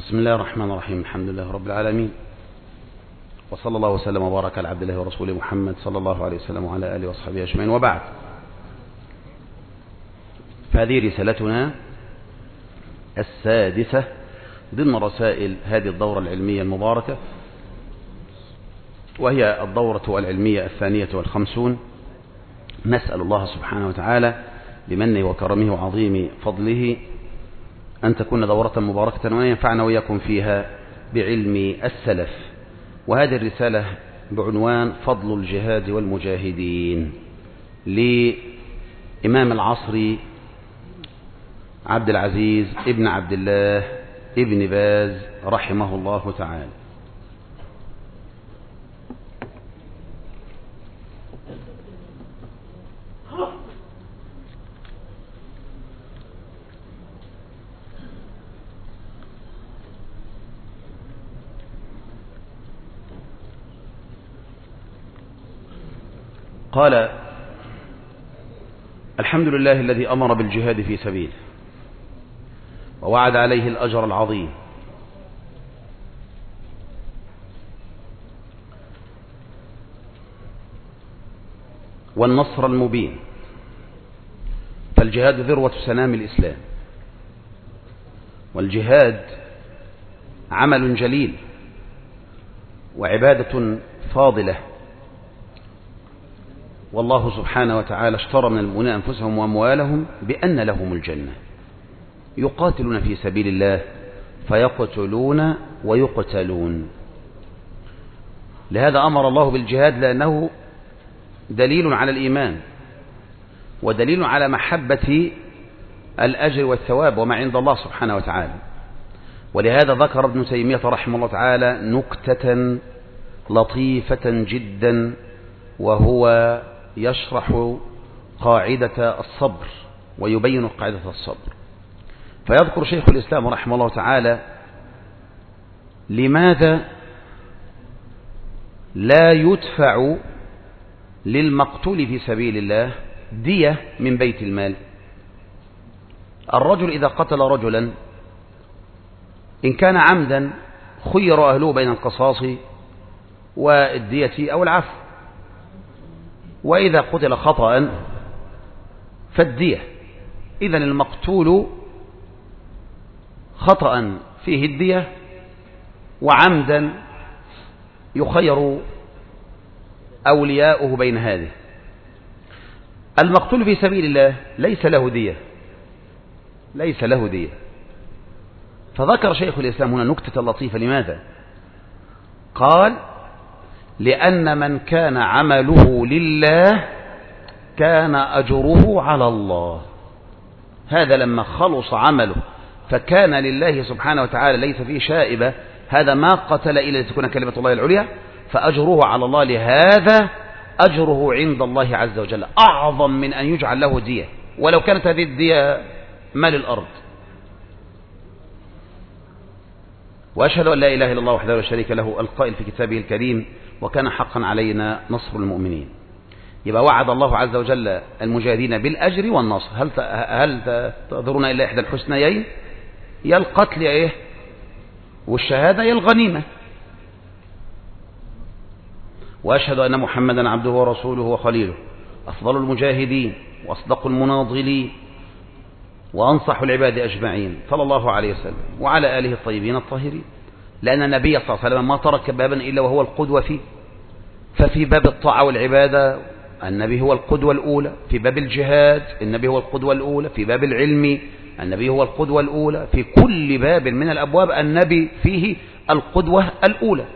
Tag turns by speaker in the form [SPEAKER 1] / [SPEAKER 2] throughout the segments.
[SPEAKER 1] بسم الله الرحمن الرحيم. الحمد لله رب العالمين، وصلى الله وسلم وبارك على عبد الله ورسوله محمد صلى الله عليه وسلم وعلى آله وصحبه أجمعين، وبعد. فهذه رسالتنا السادسة ضمن رسائل هذه الدورة العلمية المباركة، وهي الدورة العلمية 52. نسأل الله سبحانه وتعالى بمنه وكرمه وعظيم فضله أن تكون دورة مباركة، وأن ينفعنا وإياكم فيها بعلم السلف. وهذه الرسالة بعنوان فضل الجهاد والمجاهدين، لإمام العصر عبد العزيز ابن عبد الله ابن باز رحمه الله تعالى. قال: الحمد لله الذي أمر بالجهاد في سبيله ووعد عليه الأجر العظيم، والنصر المبين. فالجهاد ذروة سنام الإسلام، والجهاد عمل جليل وعبادة فاضلة، والله سبحانه وتعالى اشترى من المؤمنين أنفسهم وأموالهم بأن لهم الجنة، يقاتلون في سبيل الله فيقتلون ويقتلون. لهذا أمر الله بالجهاد، لأنه دليل على الإيمان، ودليل على محبة الأجر والثواب وما عند الله سبحانه وتعالى. ولهذا ذكر ابن تيمية رحمه الله تعالى نكتة لطيفة جدا، وهو يشرح قاعدة الصبر ويبين قاعدة الصبر. فيذكر شيخ الإسلام رحمه الله تعالى لماذا لا يدفع للمقتول في سبيل الله دية من بيت المال. الرجل إذا قتل رجلا إن كان عمدا خير أهله بين القصاص والدية أو العفو، وإذا قتل خطأ فالدية. إذن المقتول خطأ فيه الدية، وعمدا يخير أولياؤه بين هذه. المقتول في سبيل الله ليس له دية، ليس له دية. فذكر شيخ الإسلام هنا نكتة لطيفة. لماذا؟ قال: لأن من كان عمله لله كان أجره على الله. هذا لما خلص عمله فكان لله سبحانه وتعالى ليس فيه شائبة، هذا ما قتل إلا لتكون كلمة الله العليا، فأجره على الله. لهذا أجره عند الله عز وجل أعظم من أن يجعل له دية، ولو كانت هذه الدية مال الأرض. وأشهد أن لا إله إلا الله وحده لا شريك له، القائل في كتابه الكريم: وكان حقا علينا نصر المؤمنين. يبقى وعد الله عز وجل المجاهدين بالأجر والنصر. هل تنظرون إلا إحدى الحسنيين؟ يا القتل يا إيه والشهادة يا الغنيمة. وأشهد أن محمدا عبده ورسوله وخليله، أفضل المجاهدين وأصدق المناضلين وأنصح العباد أجمعين، صلى الله عليه وسلم وعلى آله الطيبين الطاهرين. لأن النبي صلى الله عليه وسلم ما ترك بابا إلا وهو القدوة فيه. ففي باب الطاعة والعبادة النبي هو القدوة الأولى، في باب الجهاد النبي هو القدوة الأولى، في باب العلم النبي هو القدوة الأولى، في كل باب من الأبواب النبي فيه القدوة الأولى.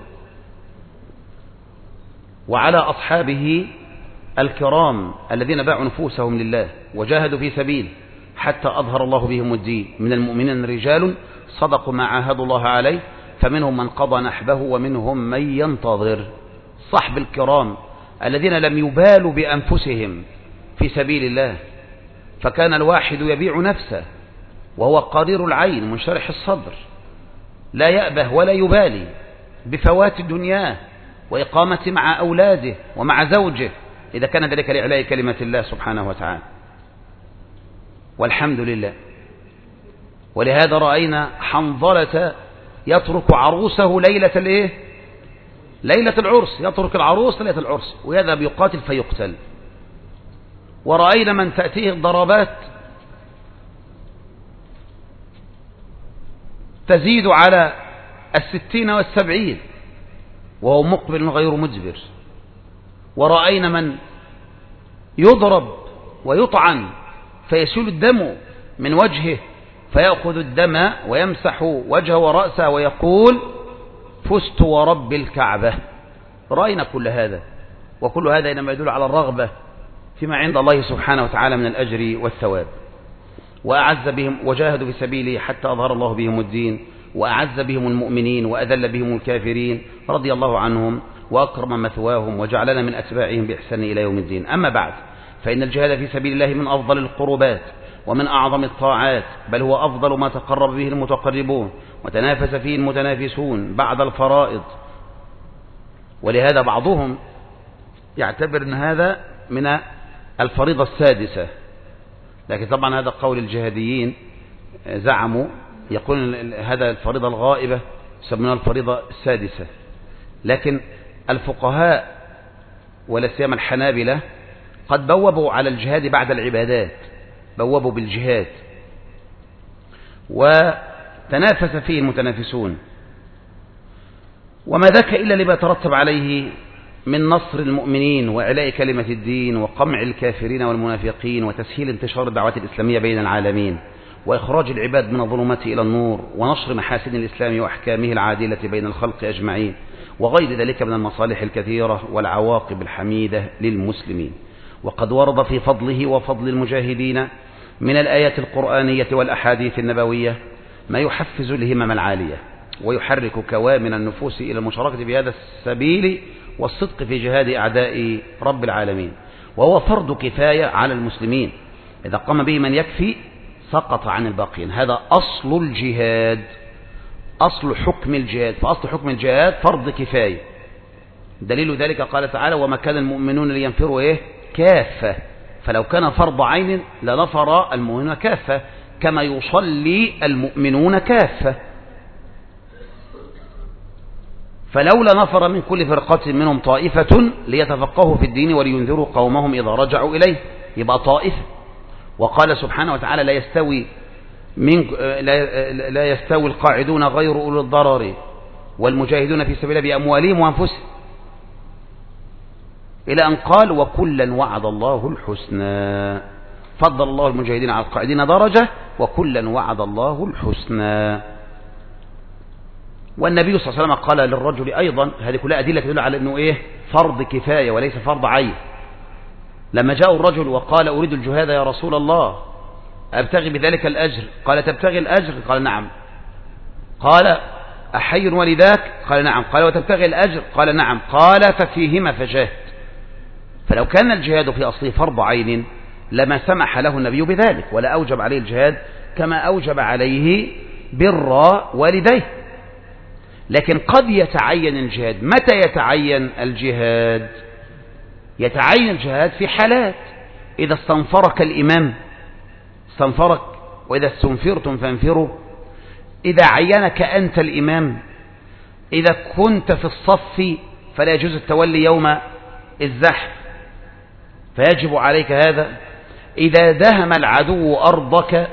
[SPEAKER 1] وعلى أصحابه الكرام الذين باعوا نفوسهم لله وجاهدوا في سبيله حتى أظهر الله بهم الدين. من المؤمنين رجال صدقوا ما عاهدوا الله عليه، فمنهم من قضى نحبه ومنهم من ينتظر. صحب الكرام الذين لم يبالوا بأنفسهم في سبيل الله، فكان الواحد يبيع نفسه وهو قرير العين منشرح الصدر، لا يأبه ولا يبالي بفوات دنياه وإقامة مع أولاده ومع زوجه، إذا كان ذلك لإعلاء كلمة الله سبحانه وتعالى. والحمد لله. ولهذا رأينا حنظلة يترك عروسه ليلة الايه؟ ليلة العرس، يترك العروس ليلة العرس ويذهب يقاتل فيقتل. ورأينا من تأتيه الضربات تزيد على 60 و70 وهو مقبل غير مدبر. ورأينا من يضرب ويطعن فيسيل الدم من وجهه فيأخذ الدم ويمسح وجهه ورأسه ويقول فزت ورب الكعبة. رأينا كل هذا، وكل هذا إنما يدل على الرغبة فيما عند الله سبحانه وتعالى من الأجر والثواب. وأعز بهم وجاهدوا في سبيله حتى أظهر الله بهم الدين، وأعز بهم المؤمنين وأذل بهم الكافرين رضي الله عنهم وأكرم مثواهم وجعلنا من أتباعهم بإحسان إلى يوم الدين. أما بعد، فإن الجهاد في سبيل الله من أفضل القربات ومن أعظم الطاعات، بل هو أفضل ما تقرب به المتقربون وتنافس فيه المتنافسون بعد الفرائض. ولهذا بعضهم يعتبر أن هذا من الفريضة السادسة، لكن طبعا هذا قول الجهاديين، زعموا يقول هذا الفريضة الغائبة يسمونها الفريضة السادسة. لكن الفقهاء ولا سيما الحنابلة قد بوبوا على الجهاد بعد العبادات، بوبوا بالجهاد وتنافس فيه المتنافسون، وما ذاك إلا لما ترتب عليه من نصر المؤمنين وإعلاء كلمة الدين وقمع الكافرين والمنافقين وتسهيل انتشار الدعوات الإسلامية بين العالمين وإخراج العباد من الظلمات إلى النور ونشر محاسن الإسلام وأحكامه العادلة بين الخلق أجمعين وغير ذلك من المصالح الكثيرة والعواقب الحميدة للمسلمين. وقد ورد في فضله وفضل المجاهدين من الآيات القرآنية والأحاديث النبوية ما يحفز الهمم العالية ويحرك كوامن النفوس إلى المشاركة بهذا السبيل والصدق في جهاد أعداء رب العالمين. وهو فرض كفاية على المسلمين، إذا قام به من يكفي سقط عن الباقين. هذا أصل الجهاد، أصل حكم الجهاد. فأصل حكم الجهاد فرض كفاية. دليل ذلك قال تعالى وما كان المؤمنون لينفروا كافة. فلو كان فرض عين لنفر المؤمنون كافة كما يصلي المؤمنون كافة. فلولا نفر من كل فرقة منهم طائفة ليتفقهوا في الدين ولينذروا قومهم إذا رجعوا إليه، يبقى طائفة. وقال سبحانه وتعالى لا يستوي القاعدون غير أولي الضرر والمجاهدون في سبيل الله بأموالهم وأنفسهم، إلى أن قال وكلا وعد الله الحسنى. فضل الله المجاهدين على القاعدين درجة وكلا وعد الله الحسنى. والنبي صلى الله عليه وسلم قال للرجل أيضا، هذه كلها أدلة تدل على أنه فرض كفاية وليس فرض عين. لما جاء الرجل وقال أريد الجهاد يا رسول الله أبتغي بذلك الأجر، قال تبتغي الأجر؟ قال نعم. قال أحي ولذاك؟ قال نعم. قال وتبتغي الأجر؟ قال نعم. قال ففيهما فجاهد. فلو كان الجهاد في أصله فرض عين لما سمح له النبي بذلك ولا أوجب عليه الجهاد كما أوجب عليه بر والديه. لكن قد يتعين الجهاد. متى يتعين الجهاد؟ يتعين الجهاد في حالات: إذا استنفرك الإمام استنفرك، وإذا استنفرتم فانفروا، إذا عينك أنت الإمام، إذا كنت في الصف فلا يجوز التولي يوم الزحف فيجب عليك هذا، إذا دهم العدو أرضك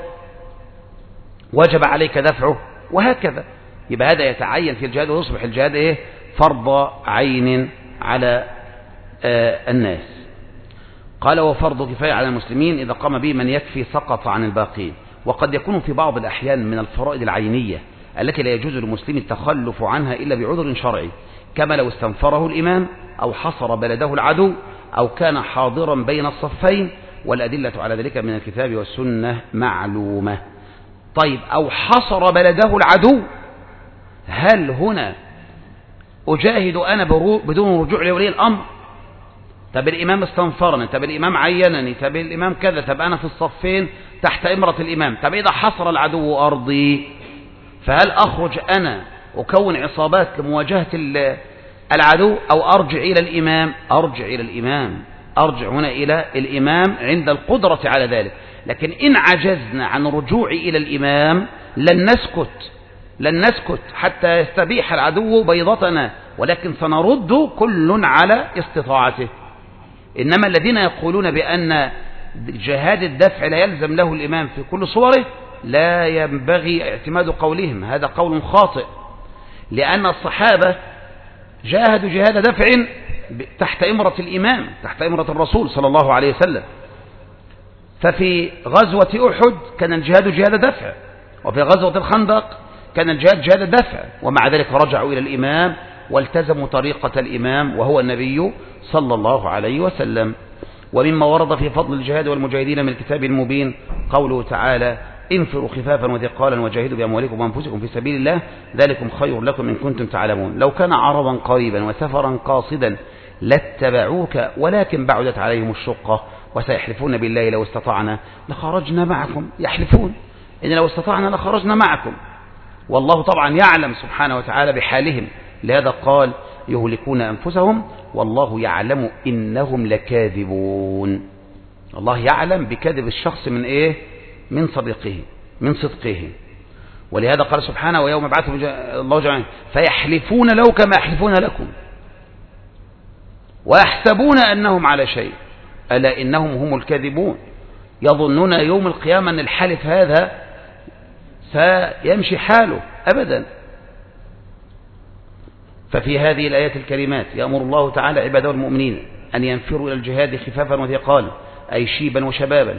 [SPEAKER 1] وجب عليك دفعه، وهكذا. يبقى هذا يتعين في الجهاد ويصبح الجهاد فرض عين على الناس. قال وفرض كفاية على المسلمين إذا قام به من يكفي سقط عن الباقين. وقد يكون في بعض الأحيان من الفرائض العينية التي لا يجوز للمسلم التخلف عنها إلا بعذر شرعي، كما لو استنفره الإمام أو حصر بلده العدو أو كان حاضرا بين الصفين، والأدلة على ذلك من الكتاب والسنة معلومة. طيب، أو حصر بلده العدو، هل هنا أجاهد أنا بدون رجوع لولي الأمر؟ طب الإمام استنفرني، طب الإمام عينني، طب الإمام كذا، طب أنا في الصفين تحت إمرة الإمام، طب إذا حصر العدو أرضي فهل أخرج أنا أكون عصابات لمواجهة العدو أو أرجع إلى الإمام؟ أرجع إلى الإمام، أرجع هنا إلى الإمام عند القدرة على ذلك. لكن إن عجزنا عن الرجوع إلى الإمام لن نسكت لن نسكت حتى يستبيح العدو بيضتنا، ولكن سنرد كل على استطاعته. إنما الذين يقولون بأن جهاد الدفع لا يلزم له الإمام في كل صوره لا ينبغي اعتماد قولهم، هذا قول خاطئ، لأن الصحابة جاهدوا جهاد دفع تحت إمرة الإمام، تحت إمرة الرسول صلى الله عليه وسلم. ففي غزوة أحد كان الجهاد جهاد دفع، وفي غزوة الخندق كان الجهاد جهاد دفع، ومع ذلك رجعوا إلى الإمام والتزموا طريقة الإمام وهو النبي صلى الله عليه وسلم. ومما ورد في فضل الجهاد والمجاهدين من الكتاب المبين قوله تعالى: انفروا خفافا وثقالا وجاهدوا بأموالكم وأنفسكم في سبيل الله ذلكم خير لكم إن كنتم تعلمون. لو كان عرضا قريبا وسفرا قاصدا لاتبعوك ولكن بعدت عليهم الشقة وسيحلفون بالله لو استطعنا لخرجنا معكم. يحلفون إن لو استطعنا لخرجنا معكم، والله طبعا يعلم سبحانه وتعالى بحالهم، لهذا قال: يهلكون أنفسهم والله يعلم إنهم لكاذبون. الله يعلم بكذب الشخص من إيه؟ من صدقه، من صدقه. ولهذا قال سبحانه: ويوم يبعث الله جميعا فيحلفون له كما يحلفون لكم ويحسبون أنهم على شيء ألا إنهم هم الكاذبون. يظنون يوم القيامة أن الحلف هذا سيمشي حاله أبدا. ففي هذه الآيات الكريمات يأمر الله تعالى عباده المؤمنين أن ينفروا إلى الجهاد خفافا وثقالا، أي شيبا وشبابا،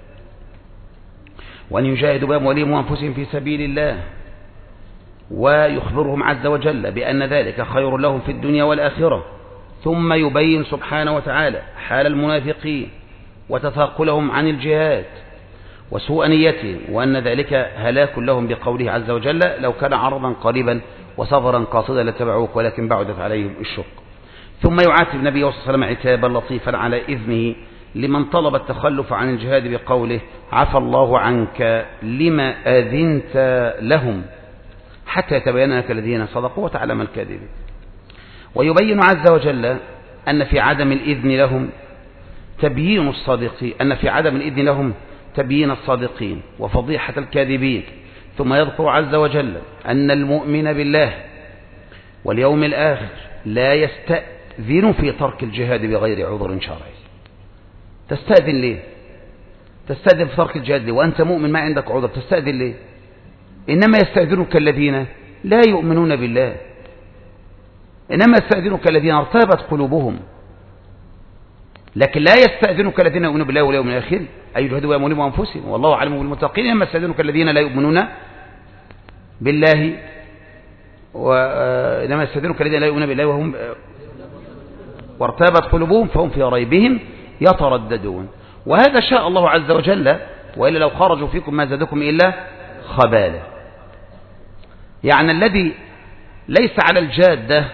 [SPEAKER 1] وأن يجاهدوا بأموالهم وأنفسهم في سبيل الله، ويخبرهم عز وجل بأن ذلك خير لهم في الدنيا والآخرة. ثم يبين سبحانه وتعالى حال المنافقين وتثاقلهم عن الجهاد وسوء نيتهم، وأن ذلك هلاك لهم بقوله عز وجل: لو كان عرضا قريبا وسفرا قاصدا لاتبعوك ولكن بعدت عليهم الشق. ثم يعاتب النبي صلى الله عليه وسلم عتابا لطيفا على إذنه لمن طلب التخلف عن الجهاد بقوله: عفى الله عنك لما أذنت لهم حتى يتبين لك الذين صدقوا وتعلم الكاذبين. ويبين عز وجل أن في عدم الإذن لهم تبيين الصادقين، أن في عدم الإذن لهم تبيين الصادقين وفضيحة الكاذبين. ثم يذكر عز وجل أن المؤمن بالله واليوم الآخر لا يستأذن في ترك الجهاد بغير عذر شرعي. تستأذن ليه؟ تستأذن في ترك الجهاد ليه وأنت مؤمن ما عندك عذر؟ تستأذن ليه؟ إنما يستأذنك الذين لا يؤمنون بالله، إنما يستأذنك الذين ارتابت قلوبهم، لكن لا يستأذنك الذين يؤمنون بالله واليوم الآخر أي يجاهدوا بأموالهم وأنفسهم والله أعلم بالمتقين. إنما يستأذنك الذين لا يؤمنون بالله وإنما يستأذنك الذين لا يؤمنون بالله وهم وارتابت قلوبهم فهم في ريبهم يترددون. وهذا شاء الله عز وجل، وإلا لو خرجوا فيكم ما زادكم إلا خبالا. يعني الذي ليس على الجادة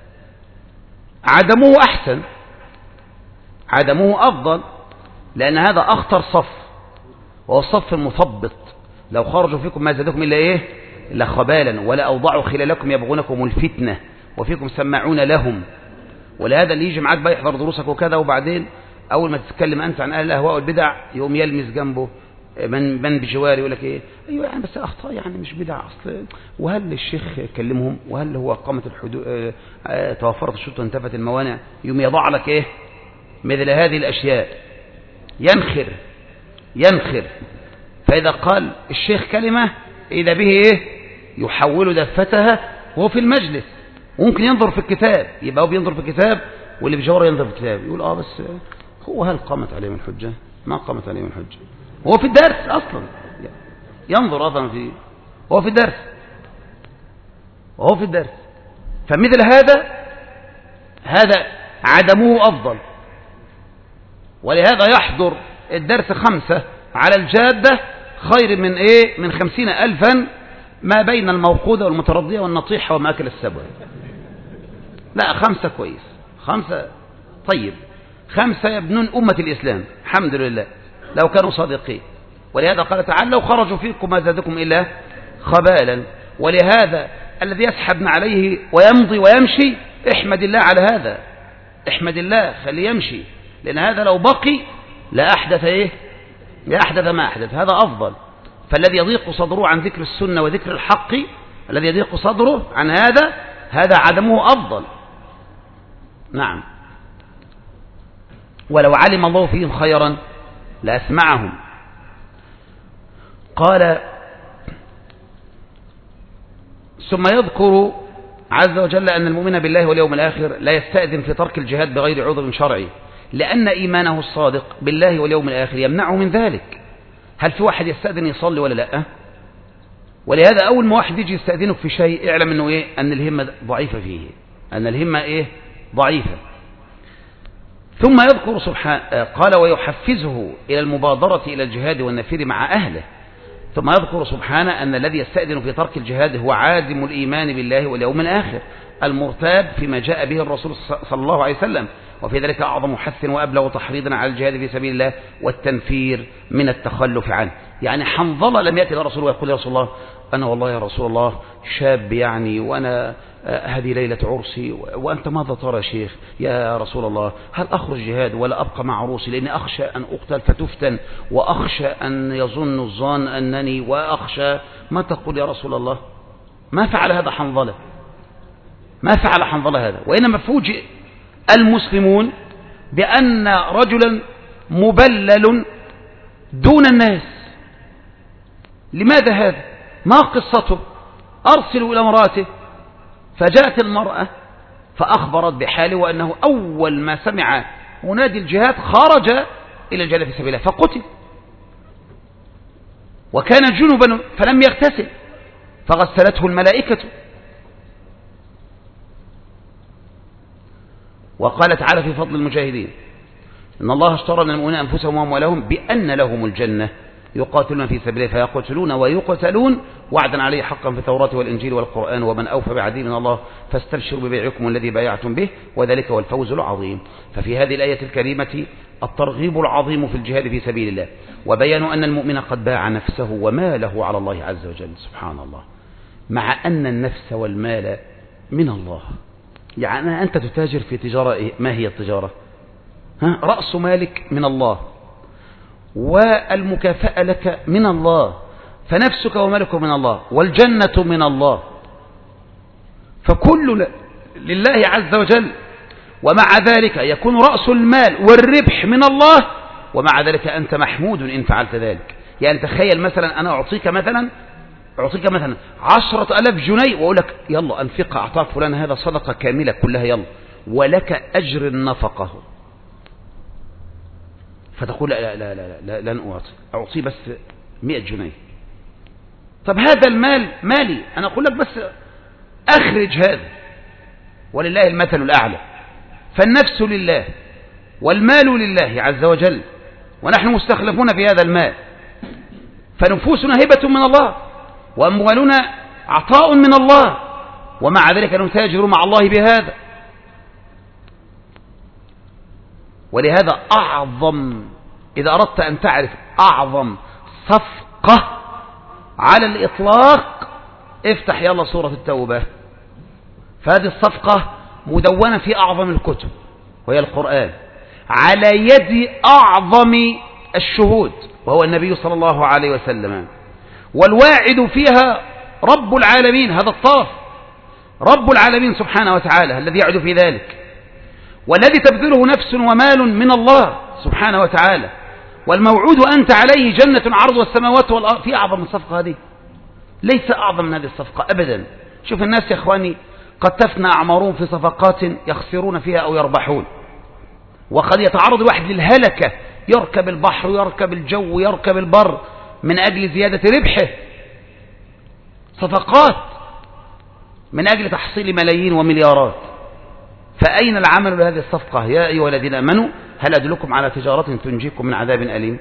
[SPEAKER 1] عدمه أحسن، عدمه أفضل، لأن هذا أخطر صف وهو الصف المثبط. لو خرجوا فيكم ما زادكم إلا إيه؟ إلا خبالا ولا أوضعوا خلالكم يبغونكم الفتنة وفيكم سماعون لهم. ولهذا اللي يجي معاك بقى يحضر دروسك وكذا، وبعدين أول ما تتكلم أنت عن أهل الأهواء والبدع يقوم يلمس جنبه من بجواري يقول لك إيه؟ أيوة يعني بس أخطاء يعني مش بدع أصل، وهل الشيخ كلمهم؟ وهل هو قامت الحدود توفرت الشروط وانتفت الموانع؟ يوم يضع لك إيه؟ مثل هذه الأشياء ينخر. فإذا قال الشيخ كلمة إذا به إيه؟ يحول دفتها وهو في المجلس، وممكن ينظر في الكتاب، يبقى هو بينظر في الكتاب واللي بجواره ينظر في الكتاب، يقول بس هو هل قامت عليهم الحجة؟ ما قامت عليهم الحجة. هو في الدرس أصلا ينظر أصلا في هو في الدرس فمثل هذا عدمه أفضل. ولهذا يحضر الدرس 5 على الجادة خير من إيه؟ من 50,000 ما بين الموقودة والمترضية والنطيحة ومأكل السبع. لا 5 كويس، 5 طيب، 5 يبنون أمة الإسلام الحمد لله لو كانوا صادقين. ولهذا قال تعالى: لو خرجوا فيكم ما زادكم إلا خبالا. ولهذا الذي يسحب عليه ويمضي ويمشي احمد الله على هذا، احمد الله خليه يمشي، لأن هذا لو بقي لا أحدث إيه؟ لا أحدث ما أحدث، هذا أفضل. فالذي يضيق صدره عن ذكر السنة وذكر الحق الذي يضيق صدره عن هذا عدمه أفضل. نعم. ولو علم الله فيهم خيرا لأسمعهم. قال ثم يذكر عز وجل أن المؤمن بالله واليوم الآخر لا يستأذن في ترك الجهاد بغير عذر شرعي، لأن إيمانه الصادق بالله واليوم الآخر يمنعه من ذلك. هل في واحد يستأذن يصلي ولا لا؟ ولهذا أول ما واحد يجي يستأذنك في شيء اعلم أنه إيه؟ أن الهمة ضعيفة فيه، أن الهمة إيه؟ ضعيفة. ثم يذكر سبحانه قال ويحفزه إلى المبادرة إلى الجهاد والنفير مع أهله. ثم يذكر سبحانه أن الذي يستأذن في ترك الجهاد هو عازم الإيمان بالله واليوم الآخر المرتاب فيما جاء به الرسول صلى الله عليه وسلم، وفي ذلك أعظم حث وأبلغ تحريضا على الجهاد في سبيل الله والتنفير من التخلف عنه. يعني حنظلة لم يأتي للرسول ويقول يا رسول الله أنا والله يا رسول الله شاب يعني وأنا هذه ليلة عرسي وأنت ماذا ترى يا شيخ يا رسول الله؟ هل أخرج جهاد ولا أبقى مع عروسي لأني أخشى أن أقتل فتفتن وأخشى أن يظن الظان أنني وأخشى ما تقول يا رسول الله؟ ما فعل هذا حنظلة، ما فعل حنظلة هذا، وإنما فوجئ المسلمون بأن رجلا مبلل دون الناس. لماذا هذا؟ ما قصته؟ أرسلوا إلى امرأته، فجاءت المرأة فأخبرت بحاله وأنه أول ما سمع منادي الجهاد خرج إلى الجهاد في سبيل الله فقتل، وكان جنبا فلم يغتسل فغسلته الملائكة. وقال تعالى في فضل المجاهدين إن الله اشترى من المؤمنين أنفسهم وأموالهم بأن لهم الجنة يقاتلون في سبيله فيقتلون ويقتلون وعدا عليه حقا في التوراة والإنجيل والقرآن ومن أوفى بعهده من الله فاستبشروا ببيعكم الذي بايعتم به وذلك هو الفوز العظيم. ففي هذه الآية الكريمة الترغيب العظيم في الجهاد في سبيل الله، وبيان أن المؤمن قد باع نفسه وماله على الله عز وجل. سبحان الله، مع أن النفس والمال من الله. يعني أنت تتاجر في تجارة إيه؟ ما هي التجارة؟ رأس مالك من الله، والمكافأة لك من الله، فنفسك ومالك من الله، والجنة من الله، فكل لله عز وجل. ومع ذلك يكون رأس المال والربح من الله، ومع ذلك أنت محمود إن فعلت ذلك. يعني تخيل مثلا أنا أعطيك مثلا 10,000 جنيه وأقول لك يلا أنفقها، أعطاك فلان هذا صدقة كاملة كلها يلا، ولك أجر النفقة. فتقول لا لا لا لا لن أعطي بس 100 جنيه. طب هذا المال مالي، أنا أقول لك بس أخرج هذا، ولله المثل الأعلى. فالنفس لله والمال لله عز وجل، ونحن مستخلفون في هذا المال، فنفوسنا هبة من الله وأموالنا عطاء من الله، ومع ذلك نتاجر مع الله بهذا. ولهذا أعظم، إذا أردت أن تعرف أعظم صفقة على الإطلاق افتح يلا سورة التوبة، فهذه الصفقة مدونة في أعظم الكتب وهي القرآن على يد أعظم الشهود وهو النبي صلى الله عليه وسلم، والواعد فيها رب العالمين، هذا الطرف رب العالمين سبحانه وتعالى الذي يعد في ذلك، والذي تبذله نفس ومال من الله سبحانه وتعالى، والموعود أنت عليه جنة عرض السماوات والأرض. في أعظم الصفقة هذه؟ ليس أعظم من هذه الصفقة أبدا. شوف الناس يا إخواني قد تفنى أعمارهم في صفقات يخسرون فيها أو يربحون، وقد يتعرض واحد للهلكة، يركب البحر ويركب الجو ويركب البر من أجل زيادة ربحه، صفقات من أجل تحصيل ملايين ومليارات. فأين العمل لهذه الصفقة؟ يا أيها الذين آمنوا هل أدلكم على تجارة تنجيكم من عذاب أليم؟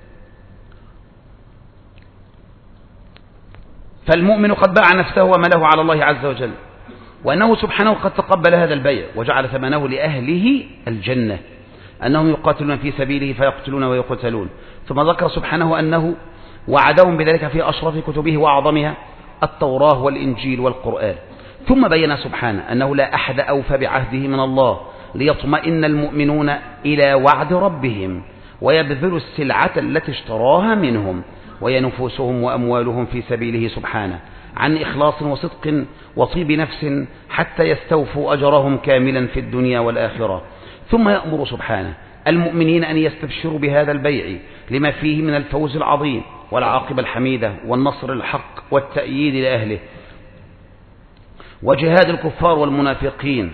[SPEAKER 1] فالمؤمن قد باع نفسه وماله على الله عز وجل، وأنه سبحانه قد تقبل هذا البيع وجعل ثمنه لأهله الجنة، أنهم يقاتلون في سبيله فيقتلون ويقتلون. ثم ذكر سبحانه أنه وعدهم بذلك في أشرف كتبه وأعظمها التوراة والإنجيل والقرآن. ثم بين سبحانه أنه لا أحد أوفى بعهده من الله ليطمئن المؤمنون إلى وعد ربهم ويبذلوا السلعة التي اشتراها منهم وهي نفوسهم وأموالهم في سبيله سبحانه، عن إخلاص وصدق وطيب نفس حتى يستوفوا أجرهم كاملا في الدنيا والآخرة. ثم يأمر سبحانه المؤمنين أن يستبشروا بهذا البيع لما فيه من الفوز العظيم والعاقبة الحميدة والنصر الحق والتأييد لأهله وجهاد الكفار والمنافقين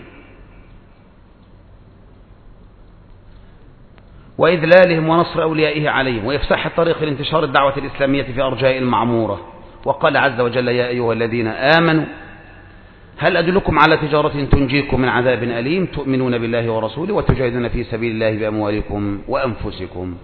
[SPEAKER 1] وإذلالهم ونصر أوليائه عليهم وإفساح الطريق لانتشار الدعوة الإسلامية في أرجاء المعمورة. وقال عز وجل: يا أيها الذين آمنوا هل أدلكم على تجارة تنجيكم من عذاب أليم تؤمنون بالله ورسوله وتجاهدون في سبيل الله بأموالكم وأنفسكم.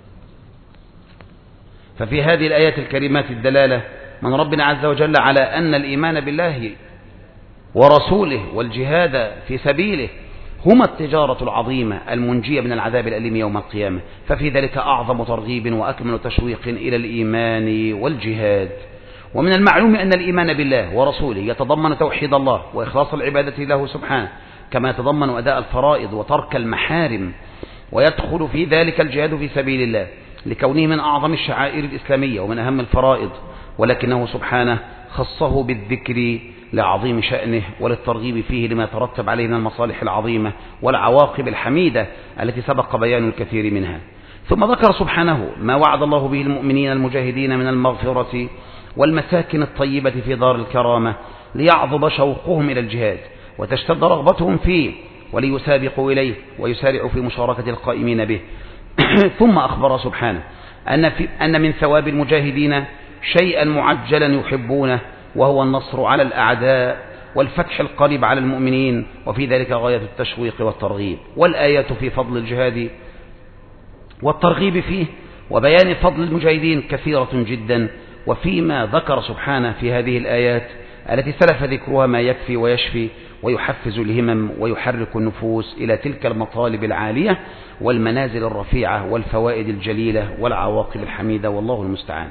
[SPEAKER 1] ففي هذه الآيات الكريمات الدلالة من ربنا عز وجل على أن الإيمان بالله ورسوله والجهاد في سبيله هما التجارة العظيمة المنجية من العذاب الأليم يوم القيامة. ففي ذلك أعظم ترغيب وأكمل تشويق إلى الإيمان والجهاد. ومن المعلوم أن الإيمان بالله ورسوله يتضمن توحيد الله وإخلاص العبادة له سبحانه، كما يتضمن أداء الفرائض وترك المحارم، ويدخل في ذلك الجهاد في سبيل الله لكونه من أعظم الشعائر الإسلامية ومن أهم الفرائض، ولكنه سبحانه خصه بالذكر لعظيم شأنه وللترغيب فيه لما يترتب عليه من المصالح العظيمة والعواقب الحميدة التي سبق بيان الكثير منها. ثم ذكر سبحانه ما وعد الله به المؤمنين المجاهدين من المغفرة والمساكن الطيبة في دار الكرامة ليعظم شوقهم إلى الجهاد وتشتد رغبتهم فيه وليسابقوا إليه ويسارعوا في مشاركة القائمين به. ثم أخبر سبحانه أن من ثواب المجاهدين شيئا معجلا يحبونه وهو النصر على الأعداء والفتح القريب على المؤمنين، وفي ذلك غاية التشويق والترغيب. والآيات في فضل الجهاد والترغيب فيه وبيان فضل المجاهدين كثيرة جدا. وفيما ذكر سبحانه في هذه الآيات التي سلف ذكرها ما يكفي ويشفي ويحفز الهمم ويحرك النفوس إلى تلك المطالب العالية والمنازل الرفيعة والفوائد الجليلة والعواقب الحميدة، والله المستعان.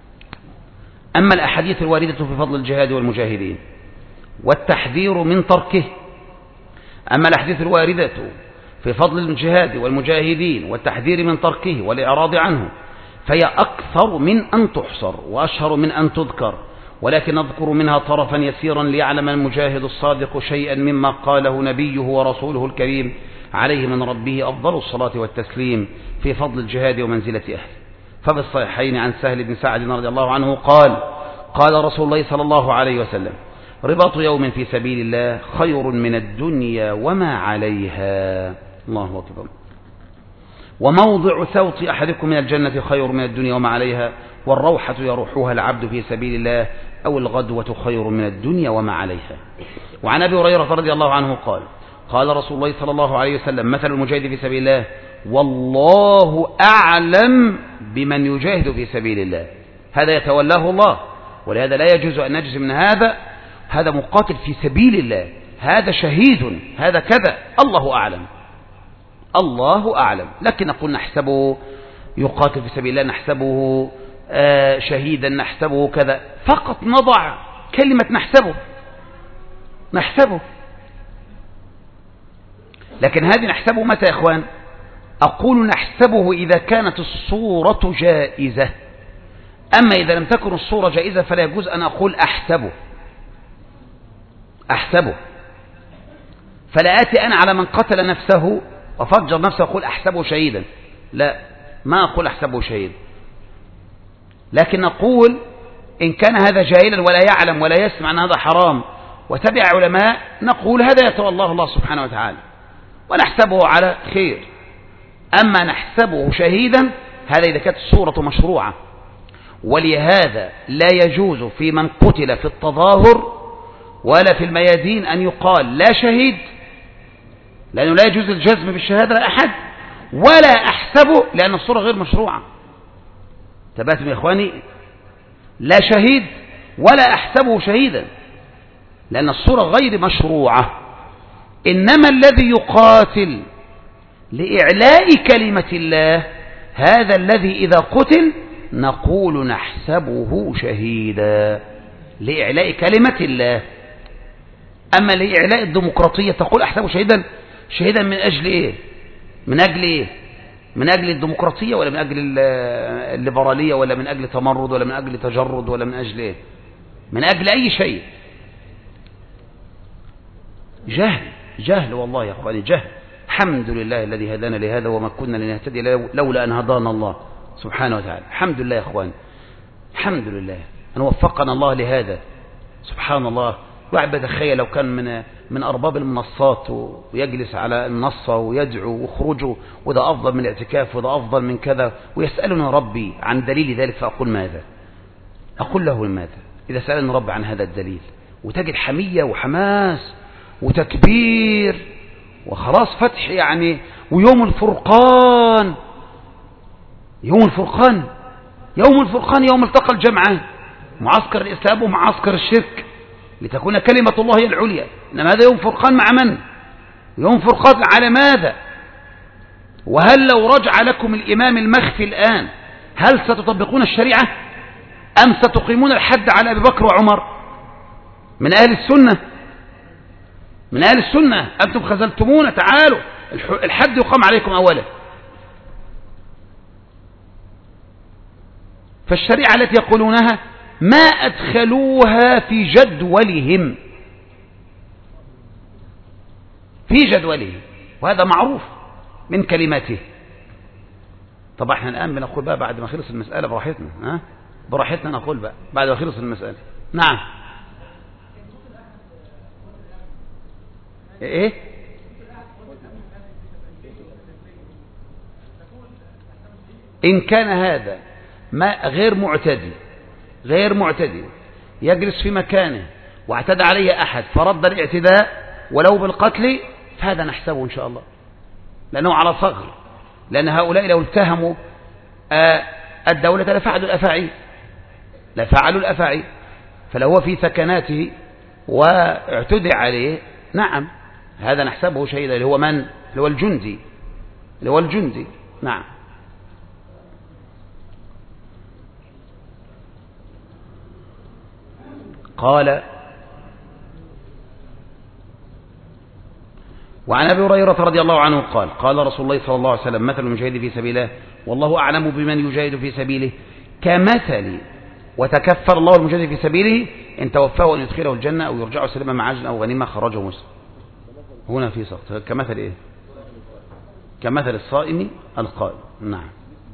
[SPEAKER 1] أما الأحاديث الواردة في فضل الجهاد والمجاهدين والتحذير من تركه، أما الأحاديث الواردة في فضل الجهاد والمجاهدين والتحذير من تركه والإعراض عنه فهي أكثر من أن تحصر وأشهر من أن تذكر، ولكن نذكر منها طرفا يسيرا ليعلم المجاهد الصادق شيئا مما قاله نبيه ورسوله الكريم عليه من ربه أفضل الصلاة والتسليم في فضل الجهاد ومنزلة أهله. ففي الصحيحين عن سهل بن سعد رضي الله عنه قال: قال رسول الله صلى الله عليه وسلم: رباط يوم في سبيل الله خير من الدنيا وما عليها. الله أكبر. وموضع سوط أحدكم من الجنة خير من الدنيا وما عليها، والروحة يروحها العبد في سبيل الله أو الغدوة خير من الدنيا وما عليها. وعن أبي هريرة رضي الله عنه قال: قال رسول الله صلى الله عليه وسلم: مثل المجاهد في سبيل الله والله أعلم بمن يجاهد في سبيل الله. هذا يتولاه الله، ولهذا لا يجوز أن نجزم من هذا مقاتل في سبيل الله، هذا شهيد، هذا كذا، الله أعلم، الله أعلم. لكن نقول نحسبه يقاتل في سبيل الله، نحسبه شهيدا، نحسبه كذا، فقط نضع كلمة نحسبه. لكن هذه نحسبه متى يا إخوان؟ أقول نحسبه إذا كانت الصورة جائزة. أما إذا لم تكن الصورة جائزة فلا يجوز أن أقول أحسبه. فلا آتي أنا على من قتل نفسه وفجر نفسه أقول أحسبه شهيدا، لا، ما أقول أحسبه شهيد. لكن نقول إن كان هذا جاهلا ولا يعلم ولا يسمع أن هذا حرام وتبع علماء، نقول هذا يتولاه الله سبحانه وتعالى ونحسبه على خير. أما نحسبه شهيدا هذا إذا كانت الصورة مشروعة. ولهذا لا يجوز في من قتل في التظاهر ولا في الميادين أن يقال لا شهيد، لأنه لا يجوز الجزم بالشهادة لأحد، ولا أحسبه لأن الصورة غير مشروعة. تباتم يا إخواني، لا شهيد ولا أحسبه شهيدا لأن الصورة غير مشروعة. إنما الذي يقاتل لإعلاء كلمة الله هذا الذي إذا قتل نقول نحسبه شهيدا لإعلاء كلمة الله. أما لإعلاء الديمقراطية تقول أحسبه شهيدا من أجل إيه؟ من أجل الديمقراطية ولا من أجل الليبرالية ولا من أجل تمرد ولا من أجل تجرد ولا من أجل إيه؟ من أجل أي شيء. جهل والله يا أخواني، جهل. الحمد لله الذي هدانا لهذا وما كنا لنهتدي لولا أن هدانا الله سبحانه وتعالى. الحمد لله يا أخواني، الحمد لله أن وفقنا الله لهذا. سبحان الله، واحد بيتخيل لو كان من أرباب المنصات ويجلس على المنصة ويدعو وخروجه، وده أفضل من الاعتكاف وده أفضل من كذا، ويسألني ربي عن دليل ذلك، فأقول ماذا؟ أقول له ماذا إذا سألني ربي عن هذا الدليل؟ وتجد حمية وحماس وتكبير وخلاص فتح يعني. ويوم الفرقان، يوم الفرقان يوم التقى الجمعان، معسكر الإسلام ومعسكر الشرك، لتكون كلمة الله هي العليا. إنما هذا يوم فرقان مع من؟ يوم فرقان على ماذا؟ وهل لو رجع لكم الإمام المخفي الآن، هل ستطبقون الشريعة أم ستقيمون الحد على أبي بكر وعمر؟ من أهل السنة، من أهل السنة، أنتم خذلتمونا، تعالوا الحد يقام عليكم أولا. فالشريعة التي يقولونها ما أدخلوها في جدولهم، وهذا معروف من كلماته. طبعا احنا الآن بنقول بقى بعد ما خلص المسألة براحتنا، براحتنا نقول بقى بعد ما خلص المسألة. نعم. ايه إن كان هذا ما غير معتدي يجلس في مكانه واعتدى عليه أحد فرد الاعتداء ولو بالقتل، فهذا نحسبه إن شاء الله، لأنه على صغر، لأن هؤلاء لو اتهموا الدولة لفعلوا الأفاعي. فلو هو في سكناته واعتدى عليه، نعم هذا نحسبه شهيدا، اللي هو من؟ اللي هو الجندي. نعم. قال: وعن أبي هريرة رضي الله عنه قال: قال رسول الله صلى الله عليه وسلم: مثل المجاهد في سبيل الله والله أعلم بمن يجاهد في سبيله كمثل، وتكفر الله المجاهد في سبيله إن توفاه أن يدخله الجنة أو يرجعه سلما مع عجل أو غنيمة، خرجه مسلم. هنا في سقط. كمثل إيه؟ كمثل الصائم القائم. نعم.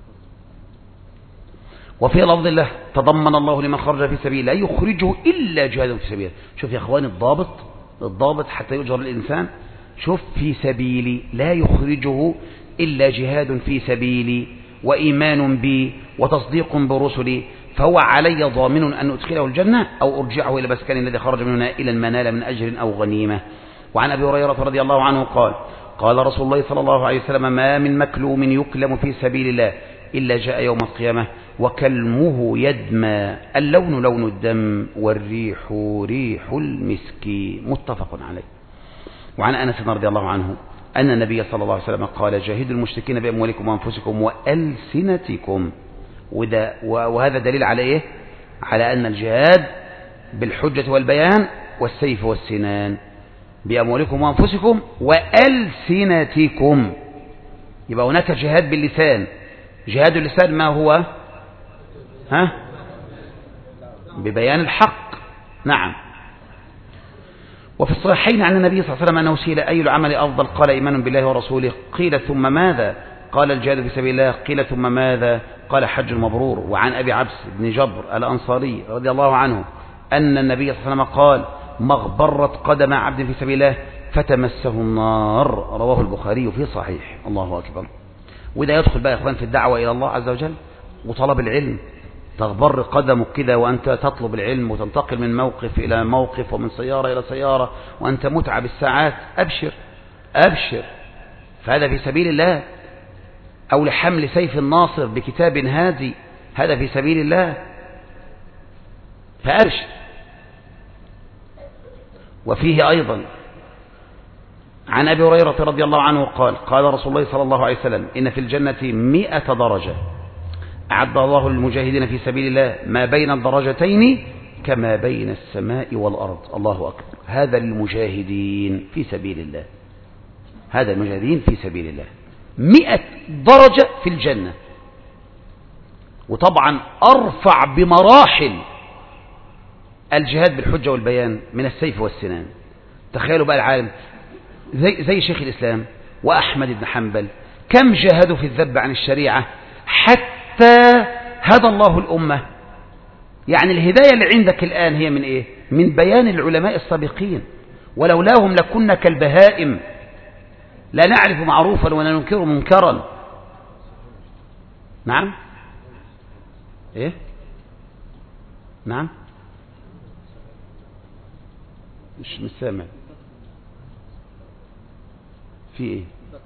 [SPEAKER 1] وفي لفظ الله: تضمن الله لمن خرج في سبيله لا يخرجه إلا جهاد في سبيله. شوف يا أخواني الضابط حتى يؤجر الإنسان. شوف: في سبيلي، لا يخرجه إلا جهاد في سبيلي وإيمان بي وتصديق برسلي، فهو علي ضامن أن أدخله الجنة أو أرجعه إلى مسكن الذي خرج منه إلى المنال من أجر أو غنيمة. وعن أبي هريرة رضي الله عنه قال: قال رسول الله صلى الله عليه وسلم: ما من مكلوم يكلم في سبيل الله إلا جاء يوم القيامة وكلمه يدمى، اللون لون الدم والريح ريح المسك، متفق عليه. وعن أنس رضي الله عنه أن النبي صلى الله عليه وسلم قال: جاهدوا المشركين بأموالكم وأنفسكم وألسنتكم. وهذا دليل على إيه؟ على أن الجهاد بالحجة والبيان والسيف والسنان، بأموالكم وأنفسكم وألسنتكم. يبقى هناك جهاد باللسان. جهاد اللسان ما هو؟ ببيان الحق. نعم. وفي الصحيحين عن النبي صلى الله عليه وسلم أنه سئل: أي العمل أفضل؟ قال: إيمان بالله ورسوله. قيل: ثم ماذا؟ قال: الجهاد في سبيل الله. قيل: ثم ماذا؟ قال: حج مبرور. وعن أبي عبس بن جبر الأنصاري رضي الله عنه أن النبي صلى الله عليه وسلم قال: مغبرت قدم عبد في سبيل الله فتمسه النار. رواه البخاري في صحيح. الله أكبر. وده يدخل بقى يا إخوان في الدعوة إلى الله عز وجل وطلب العلم. تغبر قدمك كده وأنت تطلب العلم وتنتقل من موقف إلى موقف ومن سيارة إلى سيارة وأنت متعب الساعات، أبشر، فهذا في سبيل الله. أو لحمل سيف الناصر بكتاب هادي، هذا في سبيل الله، فأبشر. وفيه أيضا عن أبي هريرة رضي الله عنه قال: قال رسول الله صلى الله عليه وسلم: إن في الجنة 100 درجة أعد الله للمجاهدين في سبيل الله ما بين الدرجتين كما بين السماء والأرض. الله أكبر. هذا للمجاهدين في سبيل الله، هذا المجاهدين في سبيل الله 100 درجة في الجنة. وطبعا أرفع بمراحل الجهاد بالحجة والبيان من السيف والسنان. تخيلوا بقى العالم زي شيخ الإسلام وأحمد بن حنبل كم جاهدوا في الذب عن الشريعة حتى هدى الله الأمة. يعني الهداية اللي عندك الآن هي من إيه؟ من بيان العلماء السابقين، ولولاهم لكنا كالبهائم لا نعرف معروفا ولا ننكر منكرا. نعم إيه؟ نعم مش سامع في إيه؟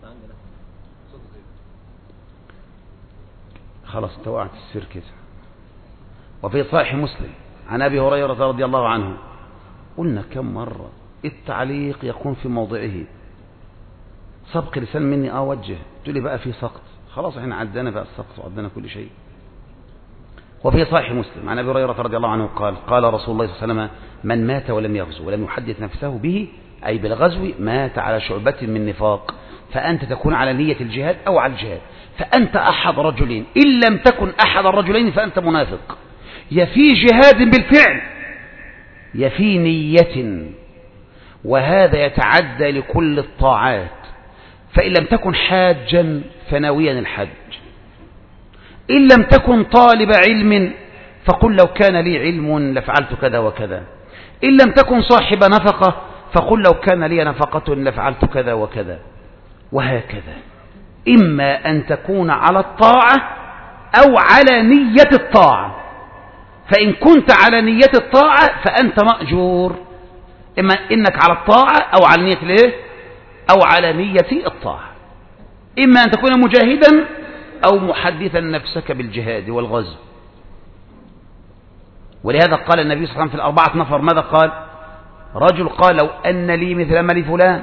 [SPEAKER 1] خلاص توقعت السر كده. وفي صحيح مسلم عن أبي هريرة رضي الله عنه، قلنا كم مرة التعليق يكون في موضعه. سبق لسان مني وجه تقول لي بقى في سقط، خلاص احنا عدنا بقى السقط وعدنا كل شيء. وفي صحيح مسلم عن أبي هريرة رضي الله عنه قال رسول الله صلى الله عليه وسلم من مات ولم يغزو ولم يحدث نفسه به أي بالغزو مات على شعبة من نفاق، فأنت تكون على نية الجهاد أو على الجهاد، فأنت أحد رجلين، إن لم تكن أحد الرجلين فأنت منافق، يا في جهاد بالفعل يا في نية، وهذا يتعدى لكل الطاعات. فإن لم تكن حاجا فناويا الحج، إن لم تكن طالب علم فقل لو كان لي علم لفعلت كذا وكذا، إن لم تكن صاحب نفقة فقل لو كان لي نفقة لفعلت كذا وكذا، وهكذا. إما أن تكون على الطاعة أو على نية الطاعة، فإن كنت على نية الطاعة فأنت مأجور، إما إنك على الطاعة أو على نية الايه أو على نية الطاعة، إما أن تكون مجاهدا أو محدثا نفسك بالجهاد والغزو. ولهذا قال النبي صلى الله عليه وسلم في الأربعة نفر ماذا قال؟ رجل قال لو أن لي مثل ما لفلان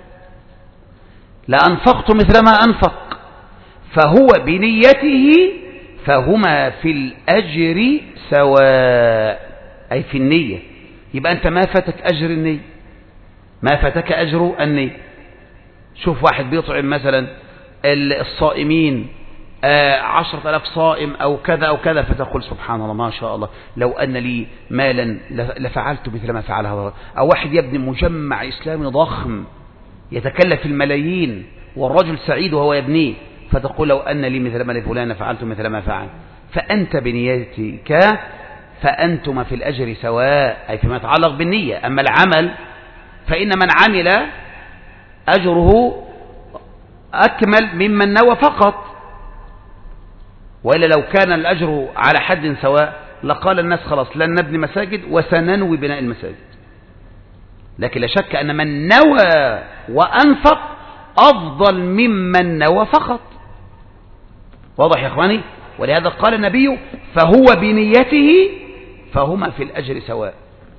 [SPEAKER 1] لأنفقت مثل ما أنفق، فهو بنيته فهما في الأجر سواء، أي في النية. يبقى أنت ما فاتك أجر النية، ما فاتك أجر النية. شوف واحد بيطعم مثلا الصائمين 10,000 صائم أو كذا أو كذا، فتقول سبحان الله ما شاء الله لو أن لي مالا لفعلت مثل ما فعلها. أو واحد يبني مجمع إسلامي ضخم يتكلف الملايين والرجل سعيد وهو يبنيه، فتقول لو أن لي مثل ما لفلان فعلت مثل ما فعل. فأنت بنيتك فأنتما في الأجر سواء، أي فيما يتعلق بالنية. أما العمل فإن من عمل أجره أكمل ممن نوى فقط، وإلا لو كان الأجر على حد سواء لقال الناس خلاص لن نبني مساجد وسننوي بناء المساجد. لكن لا شك أن من نوى وأنفق أفضل ممن نوى فقط. واضح يا إخواني؟ ولهذا قال النبي فهو بنيته فهما في الأجر سواء.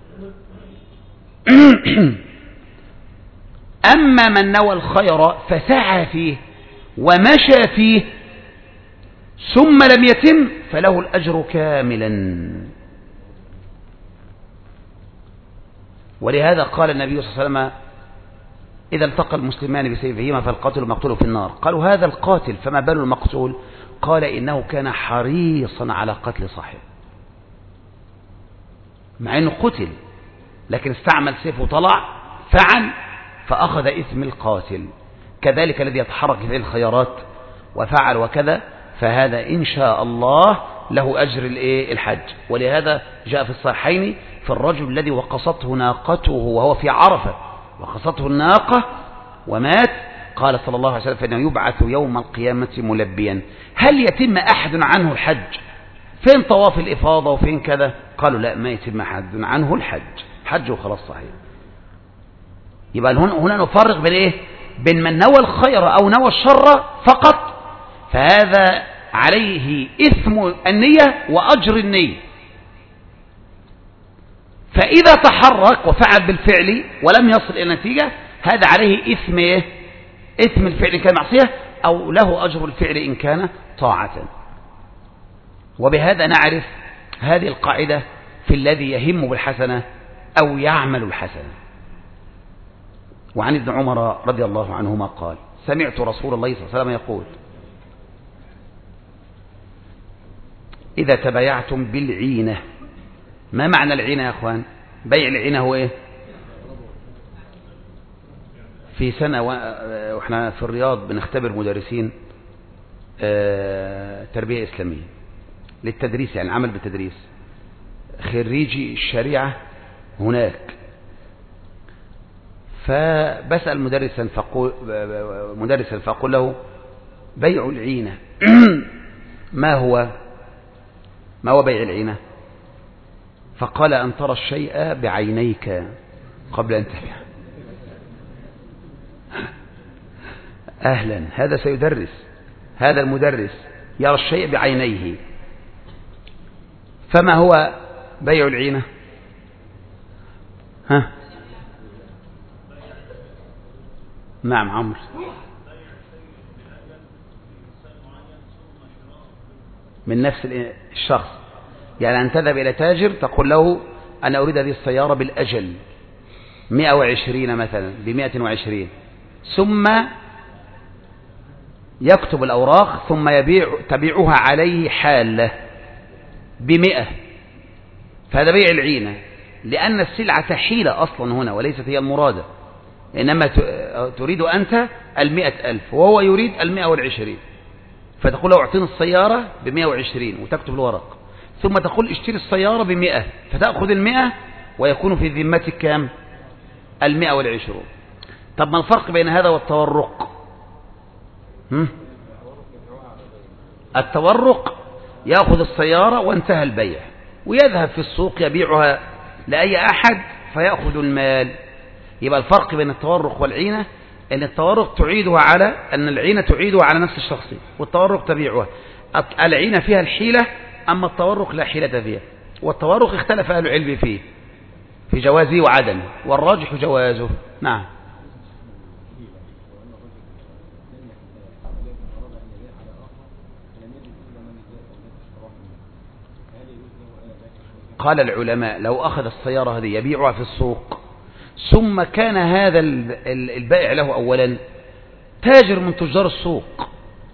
[SPEAKER 1] أما من نوى الخير فسعى فيه ومشى فيه ثم لم يتم فله الأجر كاملا. ولهذا قال النبي صلى الله عليه وسلم إذا التقى المسلمان بسيفهما فالقاتل مقتول في النار. قالوا هذا القاتل فما بال المقتول؟ قال إنه كان حريصا على قتل صاحبه، مع أنه قتل لكن استعمل سيفه وطلع فعل فأخذ إثم القاتل. كذلك الذي يتحرك في الخيارات وفعل وكذا فهذا إن شاء الله له أجر الحج. ولهذا جاء في الصحيحين في الرجل الذي وقصته ناقته وهو في عرفة، وقصته الناقة ومات، قال صلى الله عليه وسلم فإنه يبعث يوم القيامة ملبيا. هل يتم أحد عنه الحج؟ فين طواف الإفاضة وفين كذا؟ قالوا لا، ما يتم أحد عنه الحج، حجه خلاص صحيح. يبقى هنا نفرق بين إيه؟ بين من نوى الخير أو نوى الشر فقط، فهذا عليه إثم النية وأجر النية. فإذا تحرك وفعل بالفعل ولم يصل إلى النتيجة هذا عليه إثم إيه؟ إثم الفعل إن كان معصية، أو له أجر الفعل إن كان طاعة. وبهذا نعرف هذه القاعدة في الذي يهم بالحسنة أو يعمل الحسنة. وعن ابن عمر رضي الله عنهما قال سمعت رسول الله صلى الله عليه وسلم يقول إذا تبايعتم بالعينة. ما معنى العينة يا أخوان؟ بيع العينة هو إيه؟ في سنة وإحنا في الرياض بنختبر مدرسين تربية إسلامية للتدريس، يعني عمل بالتدريس، خريجي الشريعة هناك. فبسأل مدرسا فأقول له بيع العينة ما هو بيع العينة؟ فقال أن ترى الشيء بعينيك قبل أن تبيع. أهلا، هذا سيدرس، هذا المدرس يرى الشيء بعينيه. فما هو بيع العينة؟ ها؟ نعم عمرو. من نفس الشخص، يعني أن تذهب إلى تاجر تقول له أنا أريد هذه السيارة بالأجل 120 مثلا ب120، ثم يكتب الأوراق ثم تبيعها عليه حالة ب100. فهذا بيع العينة، لأن السلعة حيلة أصلا هنا وليست هي المرادة، إنما تريد أنت 100,000 وهو يريد 120، فتقول له اعطيني السيارة ب120 وتكتب الورق، ثم تقول اشتري السيارة ب100 فتأخذ 100 ويكون في ذمتك كام؟ 120. طب ما الفرق بين هذا والتورق؟ التورق يأخذ السيارة وانتهى البيع ويذهب في السوق يبيعها لأي أحد فيأخذ المال. يبقى الفرق بين التورق والعينة أن التورق تعيدها على أن العينة تعيدها على نفس الشخص، والتورق تبيعها. العينة فيها الحيلة، أما التورق لا حيلة فيها. والتورق اختلف أهل العلم فيه في جوازه وعدمه، والراجح جوازه. نعم. قال العلماء لو أخذ السيارة هذه يبيعها في السوق ثم كان هذا البائع له أولا تاجر من تجار السوق،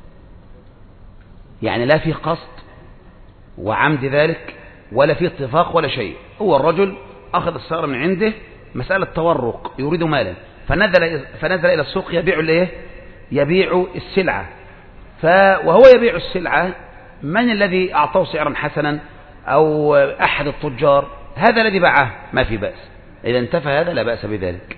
[SPEAKER 1] يعني لا في قصد وعمد ذلك ولا في اتفاق ولا شيء، هو الرجل أخذ السيارة من عنده مسألة تورق يريد مالا، فنزل إلى السوق يبيع السلعة. وهو يبيع السلعة، من الذي أعطاه سعرا حسنا؟ أو أحد التجار، هذا الذي باعه ما في بأس، إذا انتفى هذا لا بأس بذلك.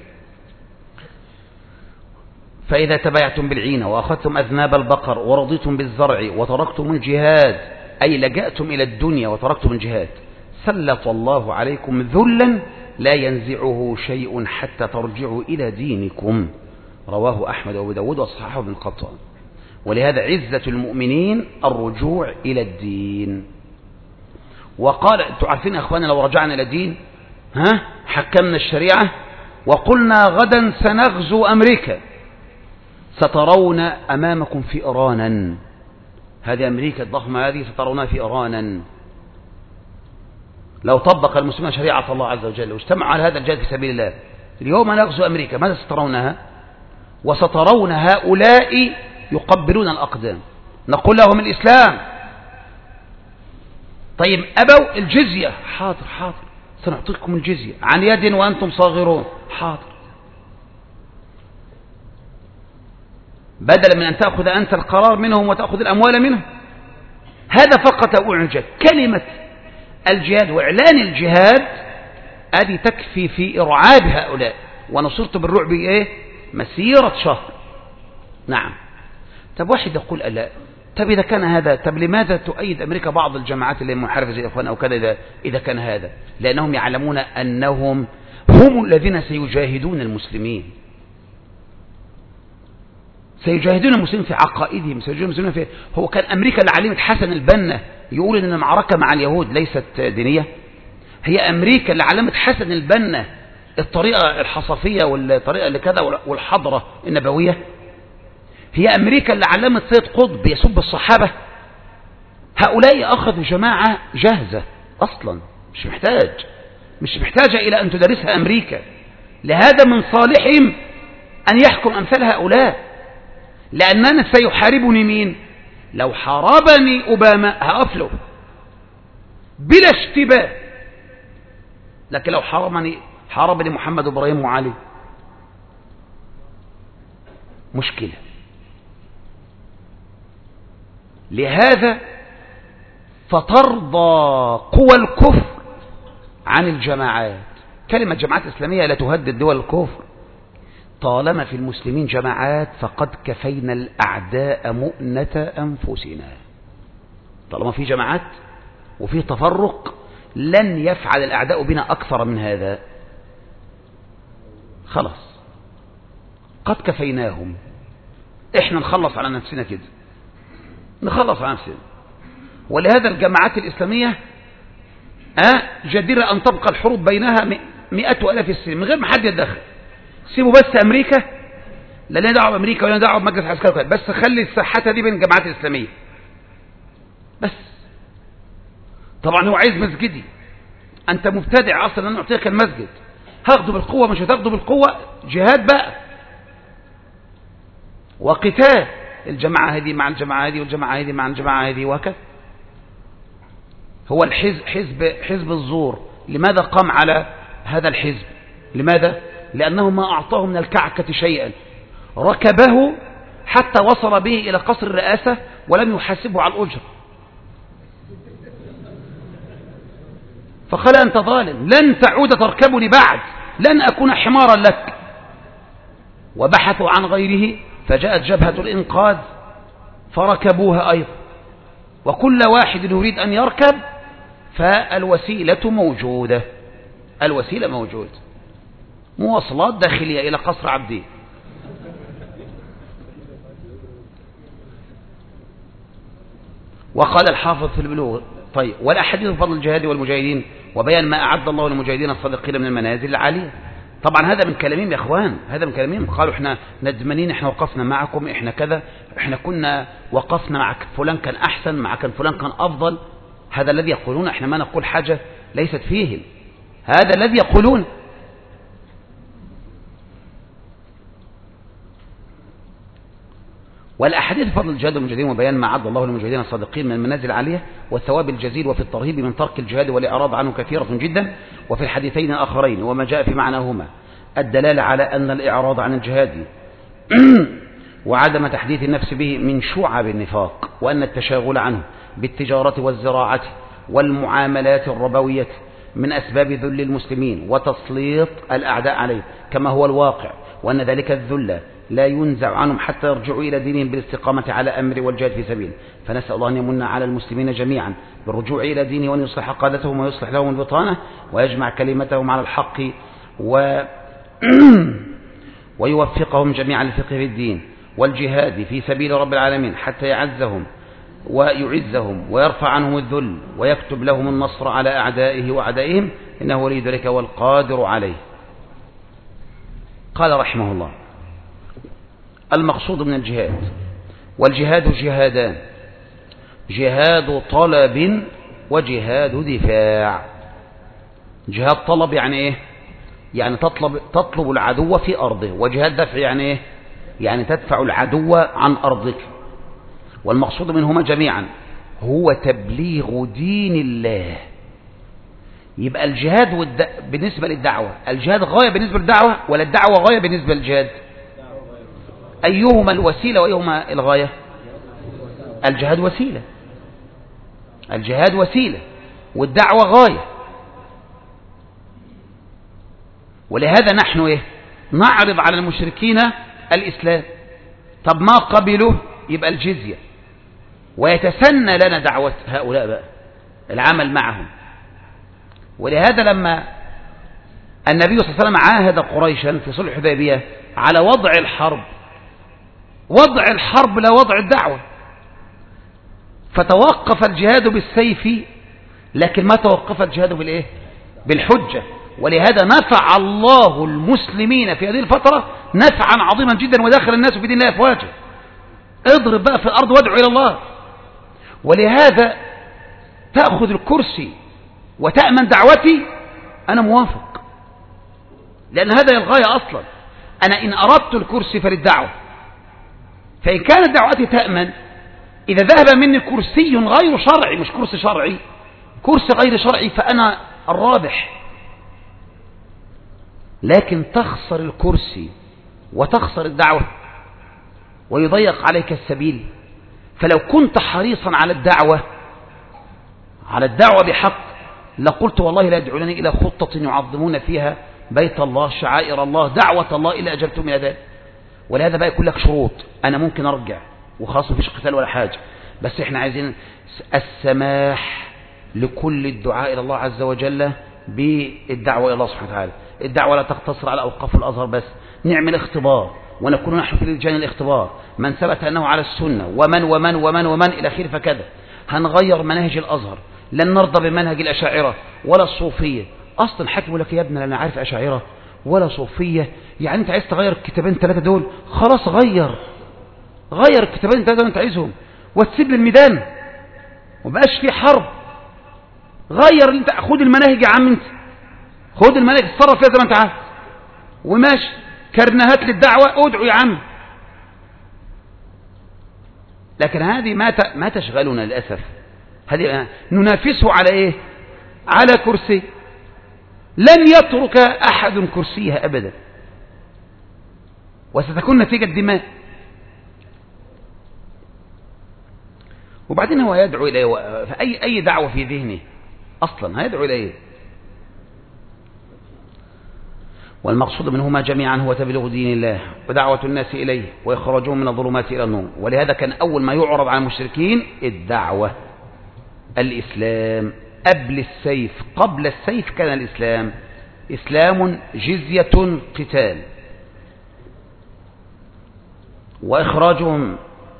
[SPEAKER 1] فإذا تبايعتم بالعينة وأخذتم أذناب البقر ورضيتم بالزرع وتركتم الجهاد، أي لجأتم إلى الدنيا وتركتم الجهاد، سلط الله عليكم ذلا لا ينزعه شيء حتى ترجعوا إلى دينكم. رواه أحمد وأبو داود وصححه ابن قطان. ولهذا عزة المؤمنين الرجوع إلى الدين. وقال انتم عارفين يا أخواني لو رجعنا إلى الدين حكمنا الشريعة وقلنا غدا سنغزو أمريكا، سترون أمامكم فئرانا، هذه أمريكا الضخمة هذه سترونها فئرانا. لو طبق المسلمين شريعة الله عز وجل واجتمعوا على هذا الجهاد في سبيل الله، اليوم نغزو أمريكا، ماذا سترونها؟ وسترون هؤلاء يقبلون الأقدام، نقول لهم الإسلام، طيب أبوا الجزية، حاضر حاضر سنعطيكم الجزية عن يد وأنتم صاغرون، حاضر، بدلا من أن تأخذ أنت القرار منهم وتأخذ الأموال منهم. هذا فقط أعجب كلمة الجهاد وإعلان الجهاد هذه تكفي في إرعاب هؤلاء، ونصرت بالرعب مسيرة شهر. نعم. طب واحد يقول لا، طب إذا كان هذا، طب لماذا تؤيد أمريكا بعض الجماعات اللي منحرفة زي الإخوان أو كذا؟ إذا كان هذا لأنهم يعلمون أنهم هم الذين سيجاهدون المسلمين، سيجاهدون المسلمين في عقائدهم، سيجاهدون المسلمين في. هو كان أمريكا اللي علمت حسن البنا يقول إن المعركة مع اليهود ليست دينية؟ هي أمريكا اللي علمت حسن البنا الطريقة الحصفية والطريقة اللي كذا والحضرة النبوية؟ هي أمريكا اللي علمت سيد قطب يسب الصحابة؟ هؤلاء أخذوا جماعة جاهزة أصلا، مش محتاجة إلى أن تدرسها أمريكا. لهذا من صالحهم أن يحكم أمثال هؤلاء، لأننا سيحاربني مين؟ لو حاربني أوباما هأفله بلا اشتباه، لكن لو حاربني محمد وإبراهيم وعلي مشكلة. لهذا فترضى قوى الكفر عن الجماعات. كلمة جماعات إسلامية لا تهدد دول الكفر. طالما في المسلمين جماعات فقد كفينا الأعداء مؤنة أنفسنا. طالما في جماعات وفي تفرق لن يفعل الأعداء بنا أكثر من هذا. خلاص قد كفيناهم. احنا نخلص على نفسنا كده، نخلص على نفسنا. ولهذا الجماعات الإسلامية جديرة أن تبقى الحروب بينها 100,000 السنين من غير ما حد يتدخل. سيبوا بس أمريكا، لا لنا دعوة بأمريكا ولا دعوة بمجلس عسكري، بس خلي الساحة دي بين الجماعات الإسلامية بس. طبعا هو عايز مسجدي، أنت مبتدع أصلا، أنا أعطيك المسجد، هاخده بالقوة مش هتاخده بالقوة، جهاد بقى وقتال، الجماعة هذه مع الجماعة هذه والجماعة هذه مع الجماعة هذه وهكذا. هو حزب الزور لماذا قام على هذا الحزب؟ لماذا؟ لأنه ما أعطاه من الكعكة شيئا، ركبه حتى وصل به إلى قصر الرئاسة ولم يحاسبه على الأجر، فقال أنت ظالم، لن تعود تركبني بعد، لن أكون حمارا لك. وبحثوا عن غيره فجاءت جبهة الإنقاذ فركبوها أيضا. وكل واحد يريد أن يركب فالوسيلة موجودة، الوسيلة موجودة، مواصلات داخلية إلى قصر عبدين. وقال الحافظ في البلوغ طيب والأحاديث فضل الجهاد والمجاهدين وبيان ما أعد الله للمجاهدين الصادقين من المنازل العالية. طبعا هذا من كلامهم يا اخوان، هذا من كلامهم. قالوا احنا ندمانين، احنا وقفنا معكم، احنا كذا، احنا كنا وقفنا مع فلان كان احسن، مع كان فلان كان افضل. هذا الذي يقولون، احنا ما نقول حاجة ليست فيهم، هذا الذي يقولون. والأحاديث فضل الجهاد والمجاهدين وبيان ما عد الله للمجاهدين الصادقين من المنازل العالية والثواب الجزيل، وفي الترهيب من ترك الجهاد والإعراض عنه كثيرة جدا. وفي الحديثين الآخرين وما جاء في معناهما الدلالة على أن الإعراض عن الجهاد وعدم تحديث النفس به من شعب النفاق، وأن التشاغل عنه بالتجارة والزراعة والمعاملات الربوية من أسباب ذل المسلمين وتسليط الأعداء عليه كما هو الواقع، وأن ذلك الذل لا ينزع عنهم حتى يرجعوا إلى دينهم بالاستقامة على أمر والجهاد في سبيله. فنسأل الله أن يمن على المسلمين جميعا بالرجوع إلى دينه، وأن يصلح قادتهم ويصلح لهم البطانة ويجمع كلمتهم على الحق ويوفقهم جميعا للفقه في الدين والجهاد في سبيل رب العالمين حتى يعزهم ويعزهم ويرفع عنهم الذل ويكتب لهم النصر على أعدائه وأعدائهم، إنه ولي ذلك والقادر عليه. قال رحمه الله: المقصود من الجهاد، والجهاد جهادان: جهاد طلب وجهاد دفاع. جهاد طلب يعني ايه؟ يعني تطلب العدو في أرضه، وجهاد دفع يعني ايه؟ يعني تدفع العدو عن أرضك. والمقصود منهما جميعا هو تبليغ دين الله. يبقى الجهاد بالنسبة للدعوة، الجهاد غاية بالنسبة للدعوة ولا الدعوة غاية بالنسبة للجهاد؟ أيهما الوسيلة وأيهما الغاية؟ الجهاد وسيلة، الجهاد وسيلة والدعوة غاية. ولهذا نحن نعرض على المشركين الإسلام، طب ما قبلوا يبقى الجزية، ويتسنى لنا دعوة هؤلاء بقى العمل معهم. ولهذا لما النبي صلى الله عليه وسلم عاهد قريشا في صلح الحديبية على وضع الحرب، وضع الحرب لا وضع الدعوة، فتوقف الجهاد بالسيف لكن ما توقف الجهاد بالإيه؟ بالحجة. ولهذا نفع الله المسلمين في هذه الفترة نفعا عظيما جدا، ودخل الناس في دين الله أفواجا. اضرب بقى في الأرض وادعو إلى الله. ولهذا تأخذ الكرسي وتأمن دعوتي، أنا موافق، لأن هذا الغاية أصلا. أنا إن أردت الكرسي فللدعوة، فإن كانت دعوتي تأمن، إذا ذهب مني كرسي غير شرعي، مش كرسي شرعي، كرسي غير شرعي، فأنا الرابح. لكن تخسر الكرسي وتخسر الدعوة ويضيق عليك السبيل. فلو كنت حريصا على الدعوة بحق لقلت والله لا يدعونني إلى خطة يعظمون فيها بيت الله شعائر الله دعوة الله إلا أجبتم إلى ذلك. ولهذا بقى يكون لك شروط. أنا ممكن أرجع وخلاص مفيش قتال ولا حاجة، بس إحنا عايزين السماح لكل الدعاء إلى الله عز وجل بالدعوة إلى الله سبحانه وتعالى. الدعوة لا تقتصر على أوقاف الأزهر بس، نعمل اختبار ونكون نحن في لجان الاختبار، من ثبت أنه على السنة ومن ومن ومن ومن إلى آخره فكذا. هنغير مناهج الأزهر، لن نرضى بمنهج الأشاعرة ولا الصوفية. أصلا حكموا لك يا ابني أنا عارف أشاعرة ولا صوفية، يعني أنت عايز تغير الكتابين 3 دول، خلاص غير الكتابين 3 دول أنت عايزهم وتسيب لي الميدان ومبقاش في حرب. غير اللي انت، خد المناهج يا عم، انت خد المناهج اتصرف فيها زي ما انت عايز وماشي. كرنهات للدعوة ادعو يا عم. لكن هذه ما تشغلنا للأسف. هذه ننافسه على ايه؟ على كرسي. لن يترك أحد كرسيها أبدا، وستكون نتيجة دماء. وبعدين هو يدعو إلى أي دعوة في ذهنه أصلا هيدعو إلى إيه؟ والمقصود منهما جميعا هو تبليغ دين الله ودعوة الناس إليه وإخراجهم من الظلمات إلى النور. ولهذا كان أول ما يعرض على المشركين الدعوة، الإسلام قبل السيف كان الإسلام إسلام جزية قتال، وإخراجهم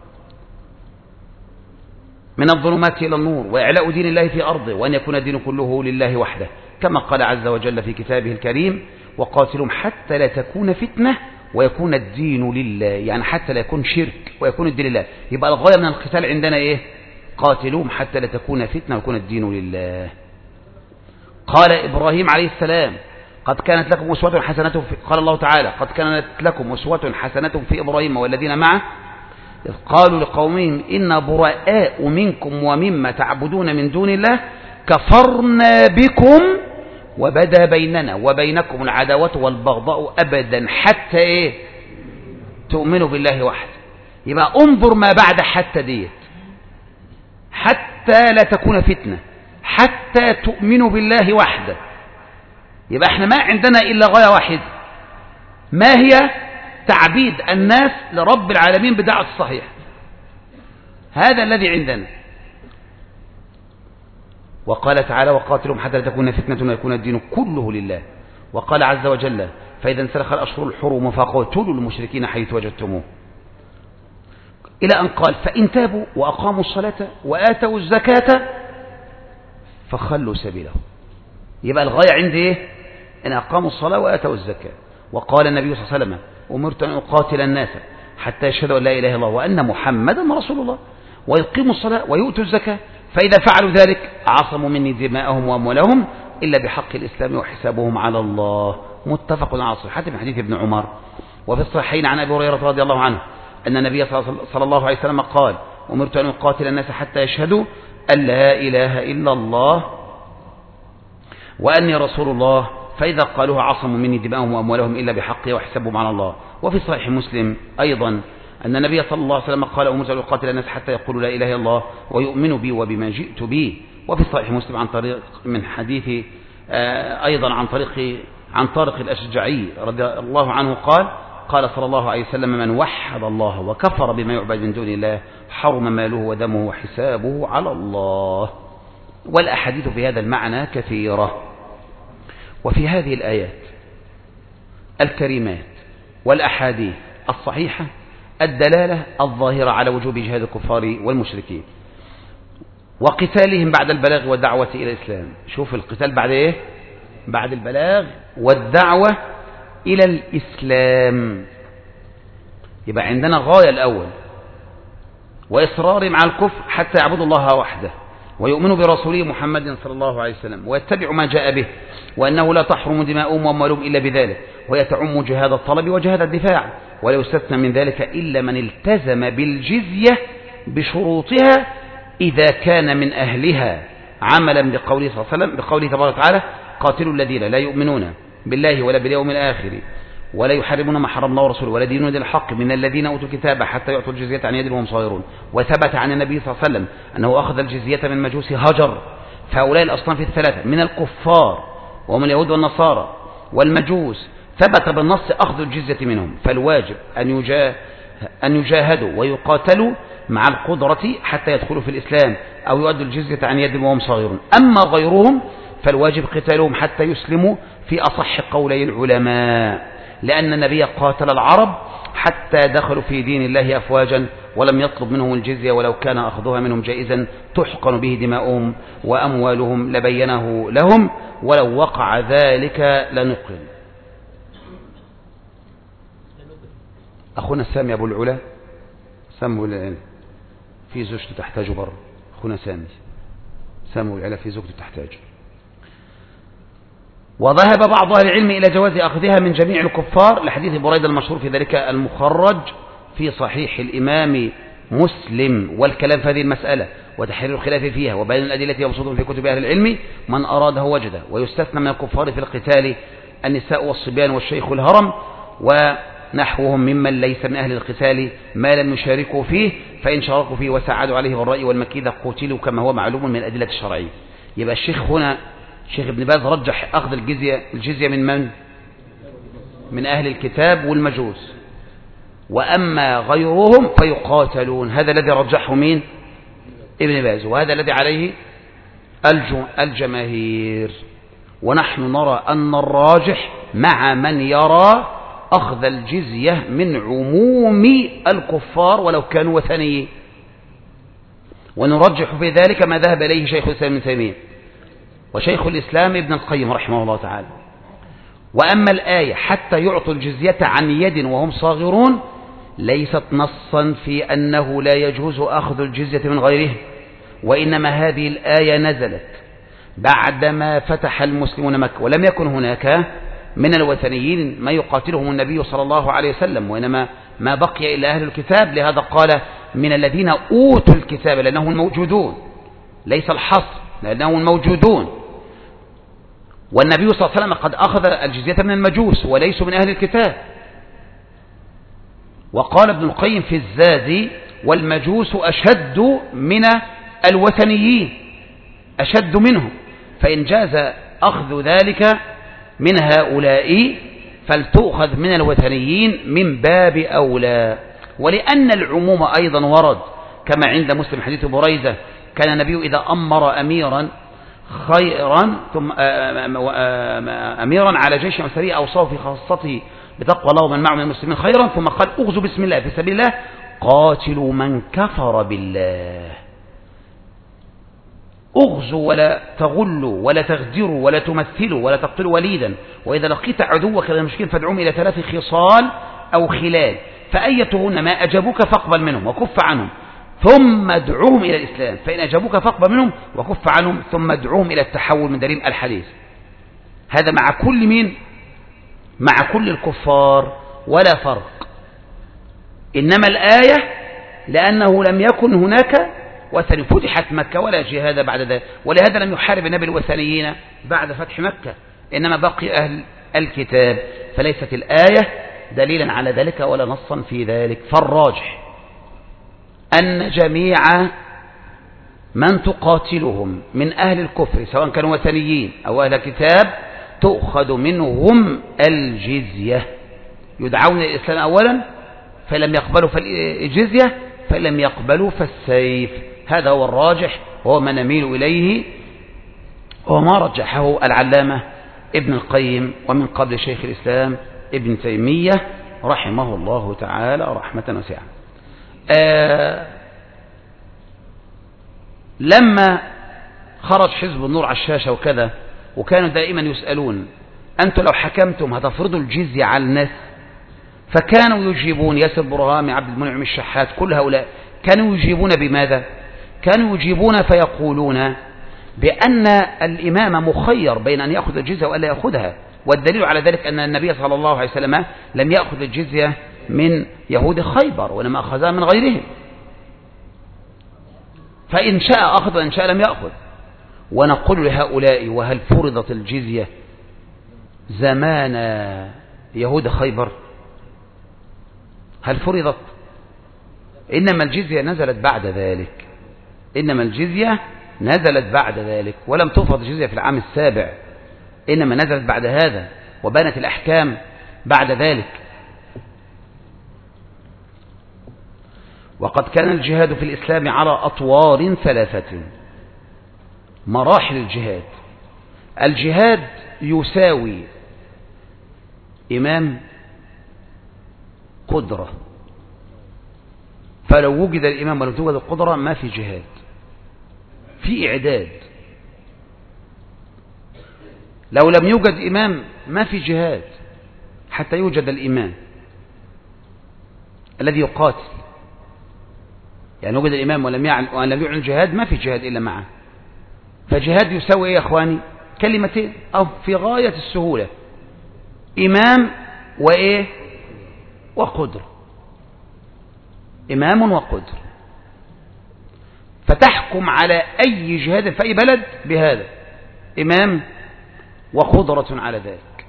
[SPEAKER 1] من الظلمات إلى النور وإعلاء دين الله في أرضه، وأن يكون الدين كله لله وحده، كما قال عز وجل في كتابه الكريم وقاتلهم حتى لا تكون فتنة ويكون الدين لله، يعني حتى لا يكون شرك ويكون الدين لله. يبقى الغاية من القتال عندنا إيه؟ قاتلوهم حتى لا تكون فتنة ويكون الدين لله. قال إبراهيم عليه السلام قد كانت لكم أسوة حسنة قال الله تعالى قد كانت لكم أسوة حسنة في إبراهيم والذين معه إذ قالوا لقومهم إنا براء منكم ومما تعبدون من دون الله كفرنا بكم وبدا بيننا وبينكم العداوة والبغضاء أبدا حتى إيه؟ تؤمنوا بالله وحده. يبقى انظر ما بعد حتى ديت، حتى لا تكون فتنة، حتى تؤمنوا بالله وحده. يبقى احنا ما عندنا إلا غاية واحدة، ما هي؟ تعبيد الناس لرب العالمين بدعوة الصحيح. هذا الذي عندنا. وقال تعالى وقاتلهم حتى لا تكون فتنة ويكون الدين كله لله. وقال عز وجل فإذا انسلخ الأشهر الحرم فقاتلوا المشركين حيث وجدتموه، إلى أن قال فإن تابوا وأقاموا الصلاة وآتوا الزكاة فخلوا سبيلهم. يبقى الغاية عندي إيه؟ إن أقاموا الصلاة وآتوا الزكاة. وقال النبي صلى الله عليه وسلم أمرت أن أقاتل الناس حتى يشهدوا أن لا إله إلا الله وأن محمدا رسول الله ويقيموا الصلاة ويؤتوا الزكاة فإذا فعلوا ذلك عصموا مني دماءهم وأموالهم إلا بحق الإسلام وحسابهم على الله. متفق على صحته من حديث ابن عمر. وفي الصحيحين عن أبي هريرة رضي الله عنه أن النبي صلى الله عليه وسلم قال أمرت أن أقاتل الناس حتى يشهدوا أن لا إله إلا الله وأني رسول الله فإذا قالوها عصموا مني دماءهم وأموالهم إلا بحقه وحسابهم على الله. وفي صحيح مسلم أيضا أن النبي صلى الله عليه وسلم قال أمرت أن أقاتل الناس حتى يقولوا لا إله إلا الله ويؤمنوا بي وبما جئت به. وفي صحيح مسلم عن طريق من حديث أيضا عن طارق الأشجعي رضي الله عنه قال صلى الله عليه وسلم من وحد الله وكفر بما يعبد من دون الله حرم ماله ودمه وحسابه على الله. والأحاديث في هذا المعنى كثيرة. وفي هذه الآيات الكريمات والأحاديث الصحيحة الدلالة الظاهرة على وجوب جهاد الكفار والمشركين وقتالهم بعد البلاغ والدعوة إلى الإسلام. شوف القتال بعد إيه؟ بعد البلاغ والدعوة إلى الإسلام. يبقى عندنا غاية الأول وإصرارهم على الكفر حتى يعبدوا الله وحده ويؤمنوا برسوله محمد صلى الله عليه وسلم ويتبعوا ما جاء به وأنه لا تحرم دماؤهم وأموالهم إلا بذلك ويتعم جهاد الطلب وجهاد الدفاع ولا يستثنى من ذلك إلا من التزم بالجزية بشروطها إذا كان من أهلها عملا بقوله صلى الله عليه وسلم بقوله تبارك وتعالى قاتلوا الذين لا يؤمنون بالله ولا باليوم الآخر ولا يحرمون ما حرم الله ورسوله ولا دينون الحق من الذين أوتوا الكتاب حتى يعطوا الجزية عن يد وهم صاغرون. وثبت عن النبي صلى الله عليه وسلم أنه أخذ الجزية من مجوس هجر. فهؤلاء الأصناف الثلاثة من الكفار ومن اليهود والنصارى والمجوس ثبت بالنص أخذ الجزية منهم، فالواجب أن يجاهدوا ويقاتلوا مع القدرة حتى يدخلوا في الإسلام أو يؤدوا الجزية عن يد وهم صاغرون. أما غيرهم فالواجب قتالهم حتى يسلموا في أصح قولي العلماء، لأن النبي قاتل العرب حتى دخلوا في دين الله أفواجا ولم يطلب منهم الجزية، ولو كان أخذها منهم جائزا تحقن به دماؤهم وأموالهم لبينه لهم، ولو وقع ذلك لنقل. أخونا سامي أبو العلا سامي في زوجته تحتاج بره. أخونا سامي أبو العلا في زوجته تحتاج. وذهب بعض أهل العلم إلى جواز أخذها من جميع الكفار لحديث بريدة المشهور في ذلك المخرج في صحيح الإمام مسلم، والكلام في هذه المسألة وتحرير الخلاف فيها وبيان الأدلة وبسطهم في كتب أهل العلم من أراده وجده. ويستثنى من الكفار في القتال النساء والصبيان والشيخ الهرم ونحوهم ممن ليس من أهل القتال ما لم يشاركوا فيه، فإن شاركوا فيه وساعدوا عليه بالرأي والمكيدة قتلوا كما هو معلوم من الأدلة الشرعية. يبقى الشيخ هنا الشيخ ابن باز رجح أخذ الجزية من من أهل الكتاب والمجوس، وأما غيرهم فيقاتلون. هذا الذي رجحه مين؟ ابن باز، وهذا الذي عليه الجماهير. ونحن نرى أن الراجح مع من يرى أخذ الجزية من عموم الكفار ولو كانوا وثنيين، ونرجح في ذلك ما ذهب إليه شيخ الإسلام ابن تيمية وشيخ الإسلام ابن القيم رحمه الله تعالى. وأما الآية حتى يعطوا الجزية عن يد وهم صاغرون ليست نصا في أنه لا يجوز أخذ الجزية من غيره، وإنما هذه الآية نزلت بعدما فتح المسلمون مكة ولم يكن هناك من الوثنيين ما يقاتلهم النبي صلى الله عليه وسلم، وإنما ما بقي إلا أهل الكتاب. لهذا قال من الذين أوتوا الكتاب لأنهم موجودون، ليس الحصر لأنهم موجودون. والنبي صلى الله عليه وسلم قد أخذ الجزية من المجوس وليسوا من أهل الكتاب. وقال ابن القيم في الزاد والمجوس أشد من الوثنيين، أشد منهم، فإن جاز أخذ ذلك من هؤلاء فلتؤخذ من الوثنيين من باب أولى. ولأن العموم أيضا ورد كما عند مسلم حديث بريدة كان النبي إذا أمر أميرا خيرا ثم أميرا على جيش أو سرية أوصاه في خاصته بتقوى الله ومن معه من المسلمين خيرا ثم قال اغزوا بسم الله في سبيل الله قاتلوا من كفر بالله. اغزوا ولا تغلوا ولا تغدروا ولا تمثلوا ولا تقتلوا وليدا، وإذا لقيت عدوك من المشركين فادعوهم إلى 3 خصال أو خلال فأيتهن ما أجابوك فاقبل منهم وكف عنهم ثم ادعوهم إلى الإسلام، فإن أجابوك فاقبل منهم وكف عنهم ثم ادعوهم إلى التحول من دليل الحديث. هذا مع كل مين؟ مع كل الكفار ولا فرق. إنما الآية لأنه لم يكن هناك وثني، فتحت مكة ولا جهاد بعد ذلك، ولهذا لم يحارب النبي الوثنيين بعد فتح مكة، إنما بقي أهل الكتاب، فليست الآية دليلا على ذلك ولا نصا في ذلك. فالراجح أن جميع من تقاتلهم من أهل الكفر سواء كانوا وثنيين أو أهل كتاب تؤخذ منهم الجزية، يدعون إلى الإسلام أولا فلم يقبلوا فالجزية، فلم يقبلوا فالسيف. هذا هو الراجح وهو ما نميل إليه وما رجحه العلامة ابن القيم ومن قبل شيخ الإسلام ابن تيمية رحمه الله تعالى رحمة واسعة. لما خرج حزب النور على الشاشة وكذا وكانوا دائما يسألون أنتم لو حكمتم هتفرضوا الجزية على الناس، فكانوا يجيبون ياسر برهامي عبد المنعم الشحات كل هؤلاء كانوا يجيبون بماذا؟ كانوا يجيبون فيقولون بأن الإمام مخير بين أن يأخذ الجزية وألا يأخذها، والدليل على ذلك أن النبي صلى الله عليه وسلم لم يأخذ الجزية من يهود خيبر وإنما أخذها من غيرهم، فإن شاء أخذ وإن شاء لم يأخذ. ونقول لهؤلاء وهل فرضت الجزية زمان يهود خيبر هل فرضت؟ إنما الجزية نزلت بعد ذلك، إنما الجزية نزلت بعد ذلك، ولم تفرض الجزية في العام السابع، إنما نزلت بعد هذا، وبانت الأحكام بعد ذلك. وقد كان الجهاد في الإسلام على أطوار ثلاثة، مراحل الجهاد. الجهاد يساوي إمام قدرة، فلو وجد الإمام ولم توجد القدرة ما في جهاد، في إعداد. لو لم يوجد إمام ما في جهاد حتى يوجد الإمام الذي يقاتل. يعني وجد الإمام ولم يعلن الجهاد ما في جهاد إلا معه. فجهاد يساوي إيه يا أخواني؟ كلمتين أو في غاية السهولة، إمام وإيه وقدر، إمام وقدر. فتحكم على أي جهاد في أي بلد بهذا، إمام وقدرة على ذلك.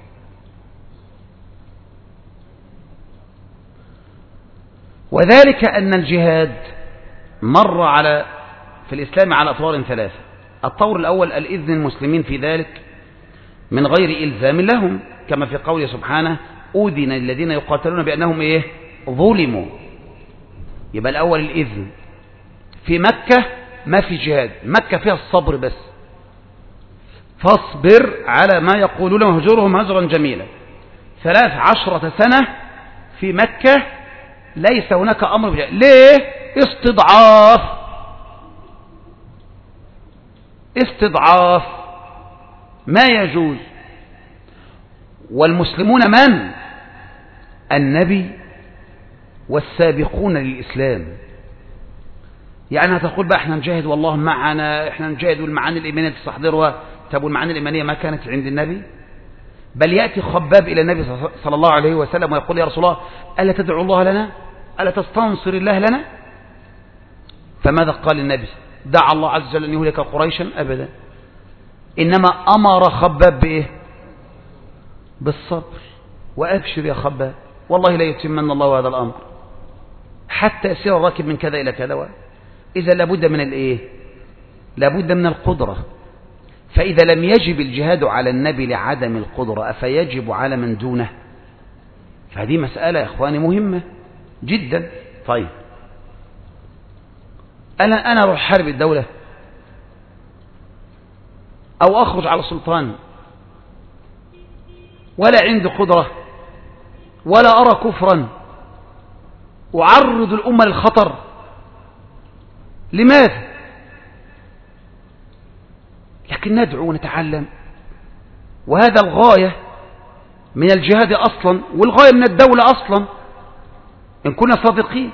[SPEAKER 1] وذلك أن الجهاد مر في الإسلام على أطوار ثلاثة. الطور الأول الإذن المسلمين في ذلك من غير إلزام لهم، كما في قوله سبحانه أذن للذين يقاتلون بأنهم إيه ظلموا. يبقى الأول الإذن. في مكة ما في جهاد، مكة فيها الصبر بس، فاصبر على ما يقولون وهجرهم هجرا جميلا. 13 سنة في مكة ليس هناك أمر بجهاد. ليه؟ استضعاف ما يجوز. والمسلمون من؟ النبي والسابقون للإسلام. يعني هتقول بقى احنا نجاهد والله معنا، احنا نجاهد والمعاني الإيمانية تستحضرها. طب والمعاني الإيمانية ما كانت عند النبي؟ بل يأتي خباب إلى النبي صلى الله عليه وسلم ويقول يا رسول الله ألا تدعو الله لنا؟ ألا تستنصر الله لنا؟ فماذا قال النبي؟ دعا الله عز وجل أن يهلك قريشا؟ أبدا، إنما أمر خباب بإيه؟ بالصبر. وأبشر يا خباب والله لا يتمن الله هذا الأمر حتى يسير الراكب من كذا إلى كذا. إذا لابد من الإيه؟ لابد من القدرة. فإذا لم يجب الجهاد على النبي لعدم القدرة أفيجب على من دونه؟ فهذه مسألة يا إخواني مهمة جدا. طيب أنا أروح حارب الدولة أو أخرج على سلطان ولا عندي قدرة ولا أرى كفرا، أعرض الأمة للخطر. لماذا؟ لكن ندعو ونتعلم، وهذا الغاية من الجهاد أصلا، والغاية من الدولة أصلا إن كنا صادقين.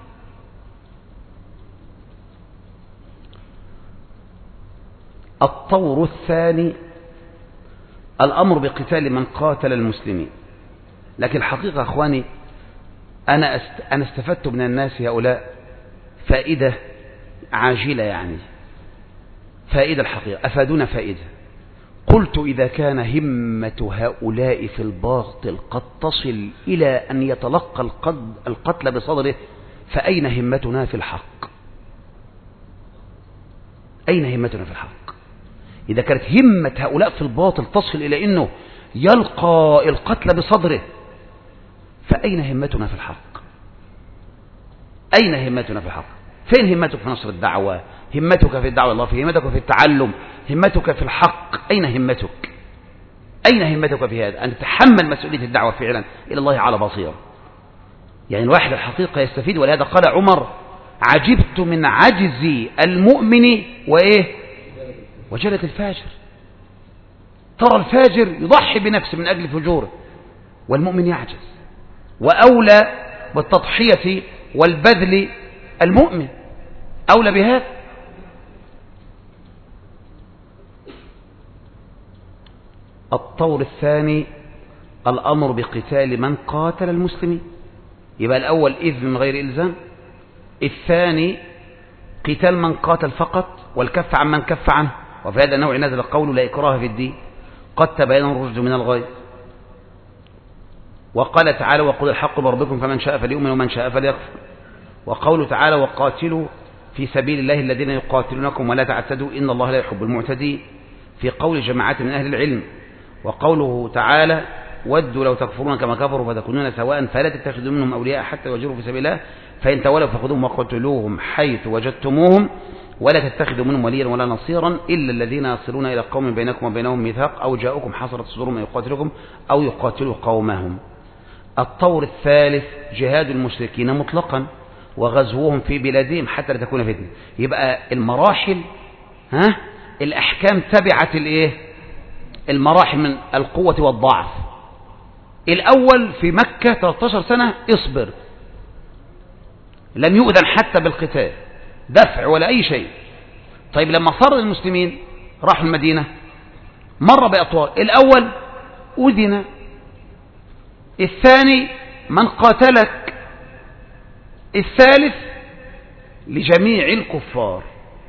[SPEAKER 1] الطور الثاني الأمر بقتال من قاتل المسلمين. لكن الحقيقة أخواني أنا استفدت من الناس هؤلاء فائدة عاجلة، يعني فائدة الحقيقة أفادونا فائدة. قلت إذا كان همة هؤلاء في الباطل قد تصل إلى أن يتلقى القتل بصدره، فأين همتنا في الحق؟ أين همتنا في الحق؟ إذا كانت همة هؤلاء في الباطل تصل إلى أنه يلقى القتل بصدره، فأين همتنا في الحق؟ أين همتنا في الحق؟ فين همتك في نصر الدعوة؟ همتك في الدعوة الله، في همتك في التعلم، همتك في الحق. أين همتك؟ أين همتك في هذا؟ أن تتحمل مسؤولية الدعوة فعلا إلى الله على بصيرة. يعني الواحد الحقيقة يستفيد. ولهذا قال عمر عجبت من عجز المؤمن وإيه وجلة الفاجر. ترى الفاجر يضحي بنفسه من أجل فجوره والمؤمن يعجز. وأولى بالتضحية والبذل المؤمن، أولى بهذا. الطور الثاني الأمر بقتال من قاتل المسلمين. يبقى الأول إذن من غير إلزام، الثاني قتال من قاتل فقط والكف عن من كف عنه. وفي هذا النوع نزل قوله لا إكراه في الدين قد تبين الرشد من الغي. وقال تعالى وقل الحق بربكم فمن شاء فليؤمن ومن شاء فليكفر. وقوله تعالى وقاتلوا في سبيل الله الذين يقاتلونكم ولا تعتدوا إن الله لا يحب المعتدين في قول جماعات من أهل العلم. وقوله تعالى ودوا لو تكفرون كما كفروا فتكونون سواء فلا تتخذوا منهم أولياء حتى يهاجروا في سبيل الله فإن تولوا فخذوهم وقتلوهم حيث وجدتموهم ولا تتخذوا منهم وليا ولا نصيرا إلا الذين يصلون إلى قوم بينكم وبينهم ميثاق أو جاءوكم حصرت صدورهم أن يقاتلكم أو يقاتلوا قومهم. الطور الثالث جهاد المشركين مطلقا وغزوهم في بلادهم حتى لا تكون فتنة. يبقى المراحل الأحكام تبعت المراحل من القوة والضعف. الأول في مكة 13 سنة اصبر، لم يؤذن حتى بالقتال دفع ولا أي شيء. طيب لما صار المسلمين راحوا المدينة مر بأطوار، الأول أذن، الثاني من قاتلك، الثالث لجميع الكفار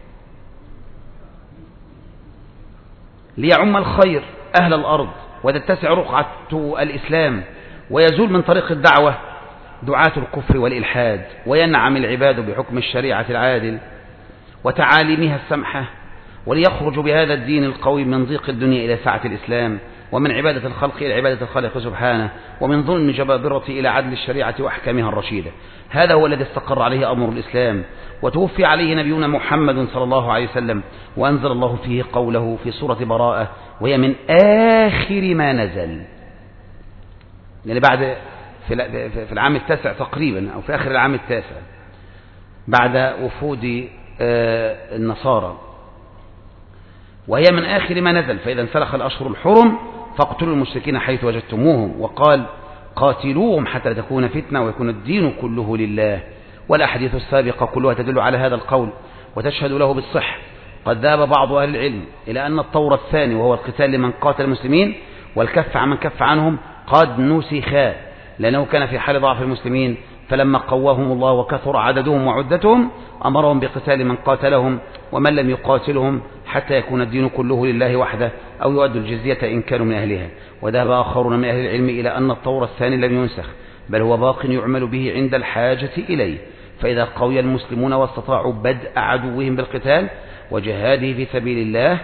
[SPEAKER 1] ليعم الخير أهل الأرض وتتسع رقعة الإسلام ويزول من طريق الدعوة دعاة الكفر والإلحاد وينعم العباد بحكم الشريعة العادل وتعاليمها السمحة وليخرجوا بهذا الدين القوي من ضيق الدنيا إلى سعة الإسلام ومن عبادة الخلق إلى عبادة الخالق سبحانه ومن ظلم جبابرة إلى عدل الشريعة وأحكامها الرشيدة. هذا هو الذي استقر عليه أمر الإسلام وتوفي عليه نبينا محمد صلى الله عليه وسلم وأنزل الله فيه قوله في سورة براءة وهي من آخر ما نزل، يعني بعد في العام التاسع تقريبا أو في آخر العام التاسع بعد وفود النصارى، وهي من آخر ما نزل فإذا انسلخ الأشهر الحرم فاقتلوا المشركين حيث وجدتموهم وقال قاتلوهم حتى لا تكون فتنة ويكون الدين كله لله. والأحاديث السابقة كلها تدل على هذا القول وتشهد له بالصحة. قد ذهب بعض أهل العلم إلى أن الطور الثاني وهو القتال لمن قاتل المسلمين والكف عن من كف عنهم قد نسخا، لأنه كان في حال ضعف المسلمين فلما قواهم الله وكثر عددهم وعدتهم أمرهم بقتال من قاتلهم ومن لم يقاتلهم حتى يكون الدين كله لله وحده أو يؤدوا الجزية إن كانوا من أهلها. وذهب آخرون من أهل العلم إلى أن الطور الثاني لم ينسخ بل هو باق يعمل به عند الحاجة إليه، فإذا قوي المسلمون واستطاعوا بدء عدوهم بالقتال وجهاده في سبيل الله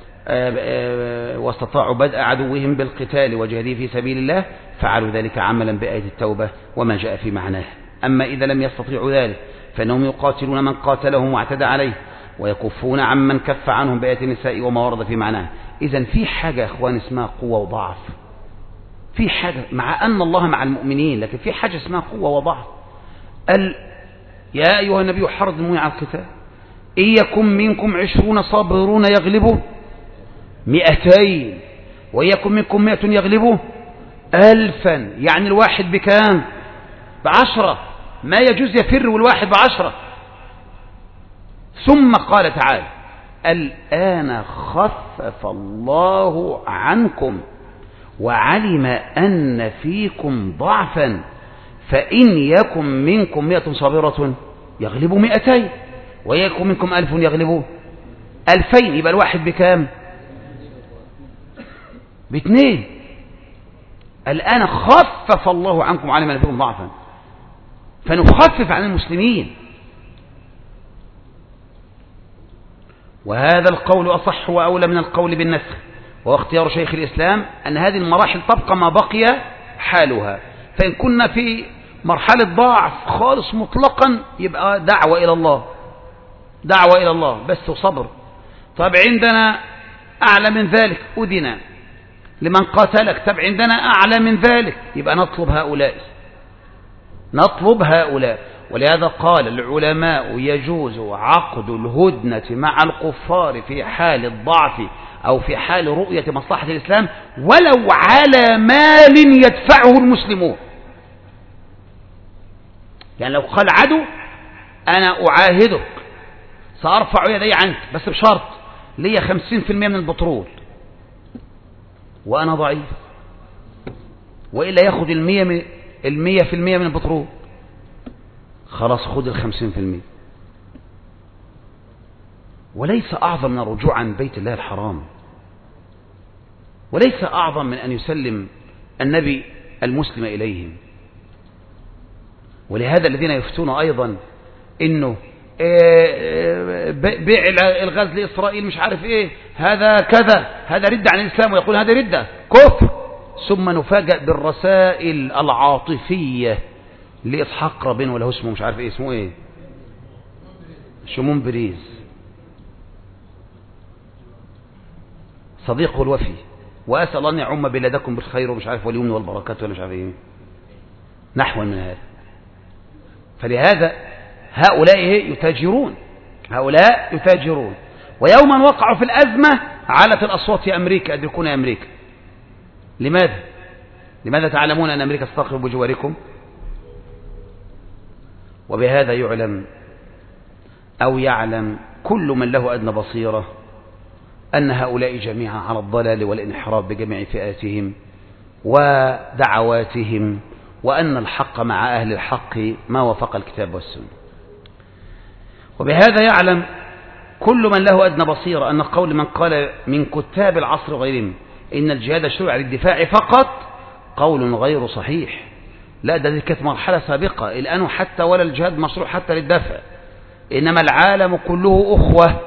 [SPEAKER 1] وجهاده في سبيل الله فعلوا ذلك عملا بآية التوبة وما جاء في معناه. أما إذا لم يستطيعوا ذلك فإنهم يقاتلون من قاتلهم واعتدى عليه ويكفون عن من كف عنهم بآية النساء وما ورد في معناه. إذن في حاجة أخوان اسمها قوة وضعف، في حاجة مع أن الله مع المؤمنين لكن في حاجة اسمها قوة وضعف. يا أيها النبي حرض المؤمنين على القتال إن يكن منكم 20 صابرون يغلبوا 200 وإن يكن منكم 100 يغلبوا 1000. يعني الواحد بكام؟ ب10، ما يجوز يفر والواحد ب10. ثم قال تعالى الآن خفف الله عنكم وعلم أن فيكم ضعفا فإن يكن منكم 100 صابرة يغلبوا 200 وإن يكن منكم 1000 يغلبوا 2000. يبقى الواحد بكام؟ ب2. الآن خفف الله عنكم وعلم أن فيكم ضعفا، فنخفف عن المسلمين. وهذا القول أصح وأولى من القول بالنسخ، واختيار شيخ الإسلام أن هذه المراحل تبقى ما بقي حالها، فإن كنا في مرحلة ضعف خالص مطلقا يبقى دعوة إلى الله، دعوة إلى الله بس وصبر. طب عندنا أعلى من ذلك أذن لمن قاتلك، طب عندنا أعلى من ذلك يبقى نطلب هؤلاء. ولهذا قال العلماء يجوز عقد الهدنة مع الكفار في حال الضعف أو في حال رؤية مصلحة الإسلام ولو على مال يدفعه المسلمون. يعني لو قال عدو أنا أعاهدك سأرفع يدي عنك بس بشرط لي 50% من البترول وأنا ضعيف، وإلا يأخذ 100% من البترول، خلاص خذ 50%. وليس أعظم من الرجوع عن بيت الله الحرام، وليس أعظم من أن يسلم النبي المسلم إليهم. ولهذا الذين يفتون أيضا إنه بيع الغاز لإسرائيل مش عارف إيه، هذا كذا، هذا رد عن الإسلام، ويقول هذا ردة كفر، ثم نفاجأ بالرسائل العاطفية لإسحاق رابين ولا اسمه مش عارف إيه، اسمه إيه، شمون بريز، صديقه الوفي، وأسأل أن يعم بلادكم بالخير ومش عارف واليمن والبركات ولا مش عارف إيه، نحو من هذا. فلهذا هؤلاء يتاجرون، هؤلاء يتاجرون. ويوما وقعوا في الأزمة علت الأصوات يا أمريكا أدركونا يا أمريكا. لماذا؟ لماذا تعلمون أن أمريكا ستقف بجواركم؟ وبهذا يعلم أو يعلم كل من له أدنى بصيرة أن هؤلاء جميعا على الضلال والانحراف بجميع فئاتهم ودعواتهم، وأن الحق مع أهل الحق ما وفق الكتاب والسنة. وبهذا يعلم كل من له أدنى بصيرة أن قول من قال من كتاب العصر وغيرهم إن الجهاد شرع للدفاع فقط قول غير صحيح. لا، ده كانت مرحلة سابقة، الآن حتى ولا الجهاد مشروع حتى للدفع، إنما العالم كله أخوة،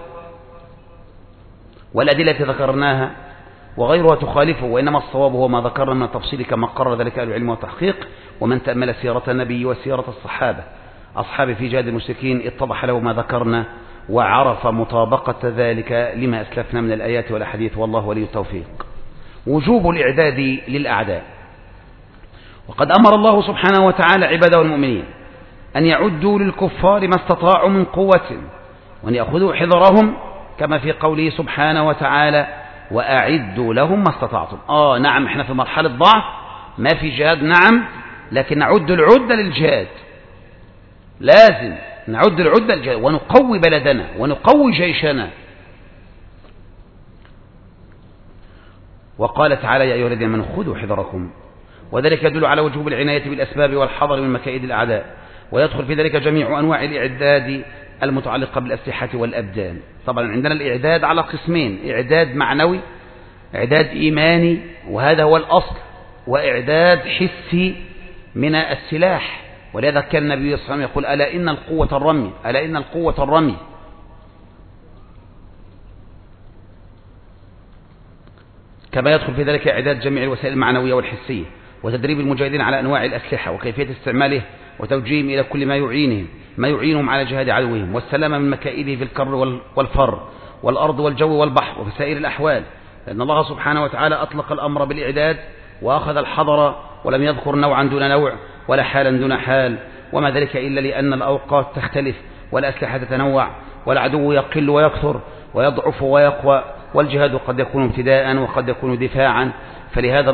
[SPEAKER 1] والأدلة ذكرناها وغيرها تخالفه، وإنما الصواب هو ما ذكرنا من التفصيل كما قرر ذلك أهل العلم والتحقيق. ومن تأمل سيرة النبي وسيرة الصحابة أصحابه في جهاد المشركين اتضح له ما ذكرنا وعرف مطابقة ذلك لما أسلفنا من الآيات والأحاديث، والله ولي التوفيق. وجوب الإعداد للأعداء. وقد أمر الله سبحانه وتعالى عباده المؤمنين أن يعدوا للكفار ما استطاعوا من قوة وأن يأخذوا حذرهم، كما في قوله سبحانه وتعالى وأعدوا لهم ما استطعتم. نعم، احنا في مرحلة ضعف، ما في جهاد، نعم، لكن نعد العدة للجهاد، لازم نعد العدة للجهاد ونقوي بلدنا ونقوي جيشنا. وقال تعالى يا أيها الذين آمنوا خذوا حذركم، وذلك يدل على وجوب العناية بالأسباب والحذر من مكائد الأعداء، ويدخل في ذلك جميع أنواع الإعداد المتعلقة بالأسلحة والأبدان. طبعا عندنا الإعداد على قسمين، إعداد معنوي، إعداد إيماني وهذا هو الأصل، وإعداد حسي من السلاح. ولذا كان النبي صلى الله عليه وسلم يقول ألا إن القوة الرمي، ألا إن القوة الرمي. كما يدخل في ذلك إعداد جميع الوسائل المعنوية والحسية، وتدريب المجاهدين على أنواع الأسلحة وكيفية استعماله، وتوجيههم إلى كل ما يعينهم على جهاد عدوهم، والسلامة من مكائده في الكر والفر والأرض والجو والبحر وفي سائر الأحوال. لأن الله سبحانه وتعالى أطلق الأمر بالإعداد وأخذ الحذر، ولم يذكر نوعا دون نوع ولا حالا دون حال، وما ذلك إلا لأن الأوقات تختلف والأسلحة تتنوع، والعدو يقل ويكثر ويضعف ويقوى، والجهاد قد يكون ابتداء وقد يكون دفاعا. فلهذه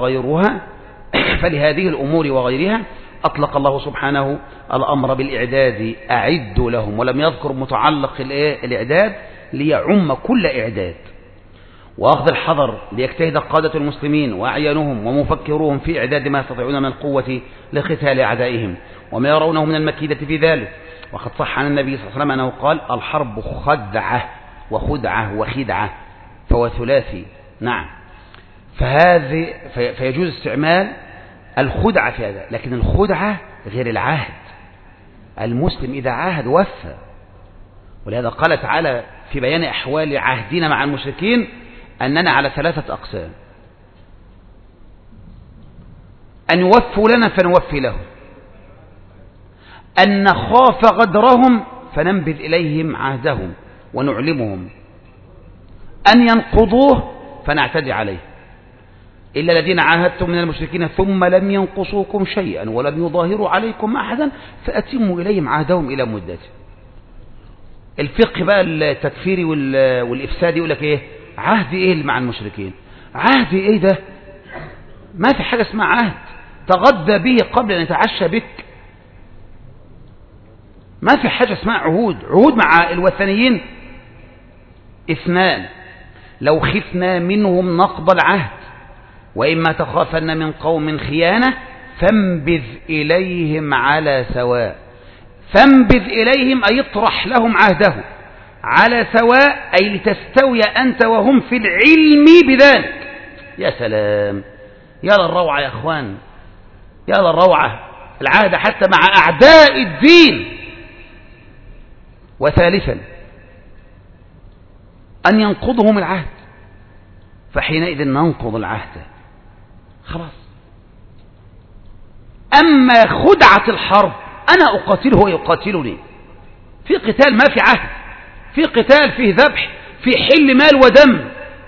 [SPEAKER 1] الأمور وغيرها أطلق الله سبحانه الأمر بالإعداد، أعدوا لهم، ولم يذكر متعلق الإعداد ليعم كل إعداد. وأخذ الحذر ليجتهد قادة المسلمين وأعيانهم ومفكروهم في إعداد ما يستطيعون من القوة لقتال أعدائهم وما يرونه من المكيدة في ذلك. وقد صح عن النبي صلى الله عليه وسلم أنه قال الحرب خدعة وخدعة وخدعة، فهو ثلاثي. نعم، فيجوز استعمال الخدعة في هذا، لكن الخدعة غير العهد. المسلم إذا عاهد وفى. ولهذا قال تعالى في بيان أحوال عهدنا مع المشركين أننا على 3 أقسام: أن يوفوا لنا فنوفي لهم، أن نخاف غدرهم فننبذ إليهم عهدهم ونعلمهم، أن ينقضوه فنعتدي عليه. إلا الذين عاهدتم من المشركين ثم لم ينقصوكم شيئا ولم يظاهروا عليكم أحدا فأتموا إليهم عهدهم إلى مدته. الفقه بقى التكفيري والإفسادي يقول لك إيه؟ عهد إيه اللي مع المشركين؟ عهد إيه ده؟ ما في حاجة اسمها عهد تغدى به قبل أن يتعشى بك. ما في حاجة اسمها عهود. عهود مع الوثنيين 2: لو خفنا منهم نقض العهد، وإما تخافن من قوم خيانة فانبذ إليهم على سواء. فانبذ إليهم أي اطرح لهم عهده على سواء، أي لتستوي أنت وهم في العلم بذلك. يا سلام، يا للروعة يا أخوان. يا للروعة، العهد حتى مع أعداء الدين. وثالثا أن ينقضهم العهد، فحينئذ ننقض العهد خلاص. أما خدعة الحرب أنا أقاتله ويقاتلني، في قتال ما في عهد، في قتال فيه ذبح، في حل مال ودم.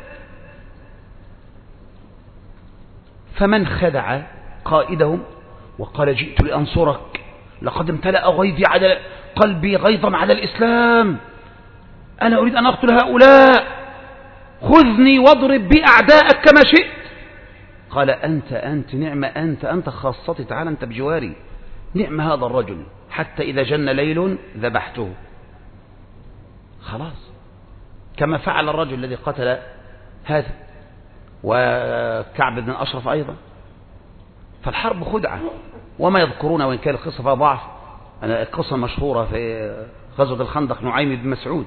[SPEAKER 1] فمن خدع قائدهم وقال جئت لأنصرك، لقد امتلأ غيظي على قلبي غيظا على الإسلام، أنا أريد أن أقتل هؤلاء، خذني واضرب بي أعداءك كما شئت. قال أنت نعم أنت خاصتي، تعال أنت بجواري، نعم هذا الرجل، حتى إذا جن ليل ذبحته. خلاص، كما فعل الرجل الذي قتل هذا، وكعب بن الأشرف أيضا. فالحرب خدعة، وما يذكرون وإن كان القصة فيها ضعف. أنا القصة مشهورة في غزوة الخندق، نعيم بن مسعود.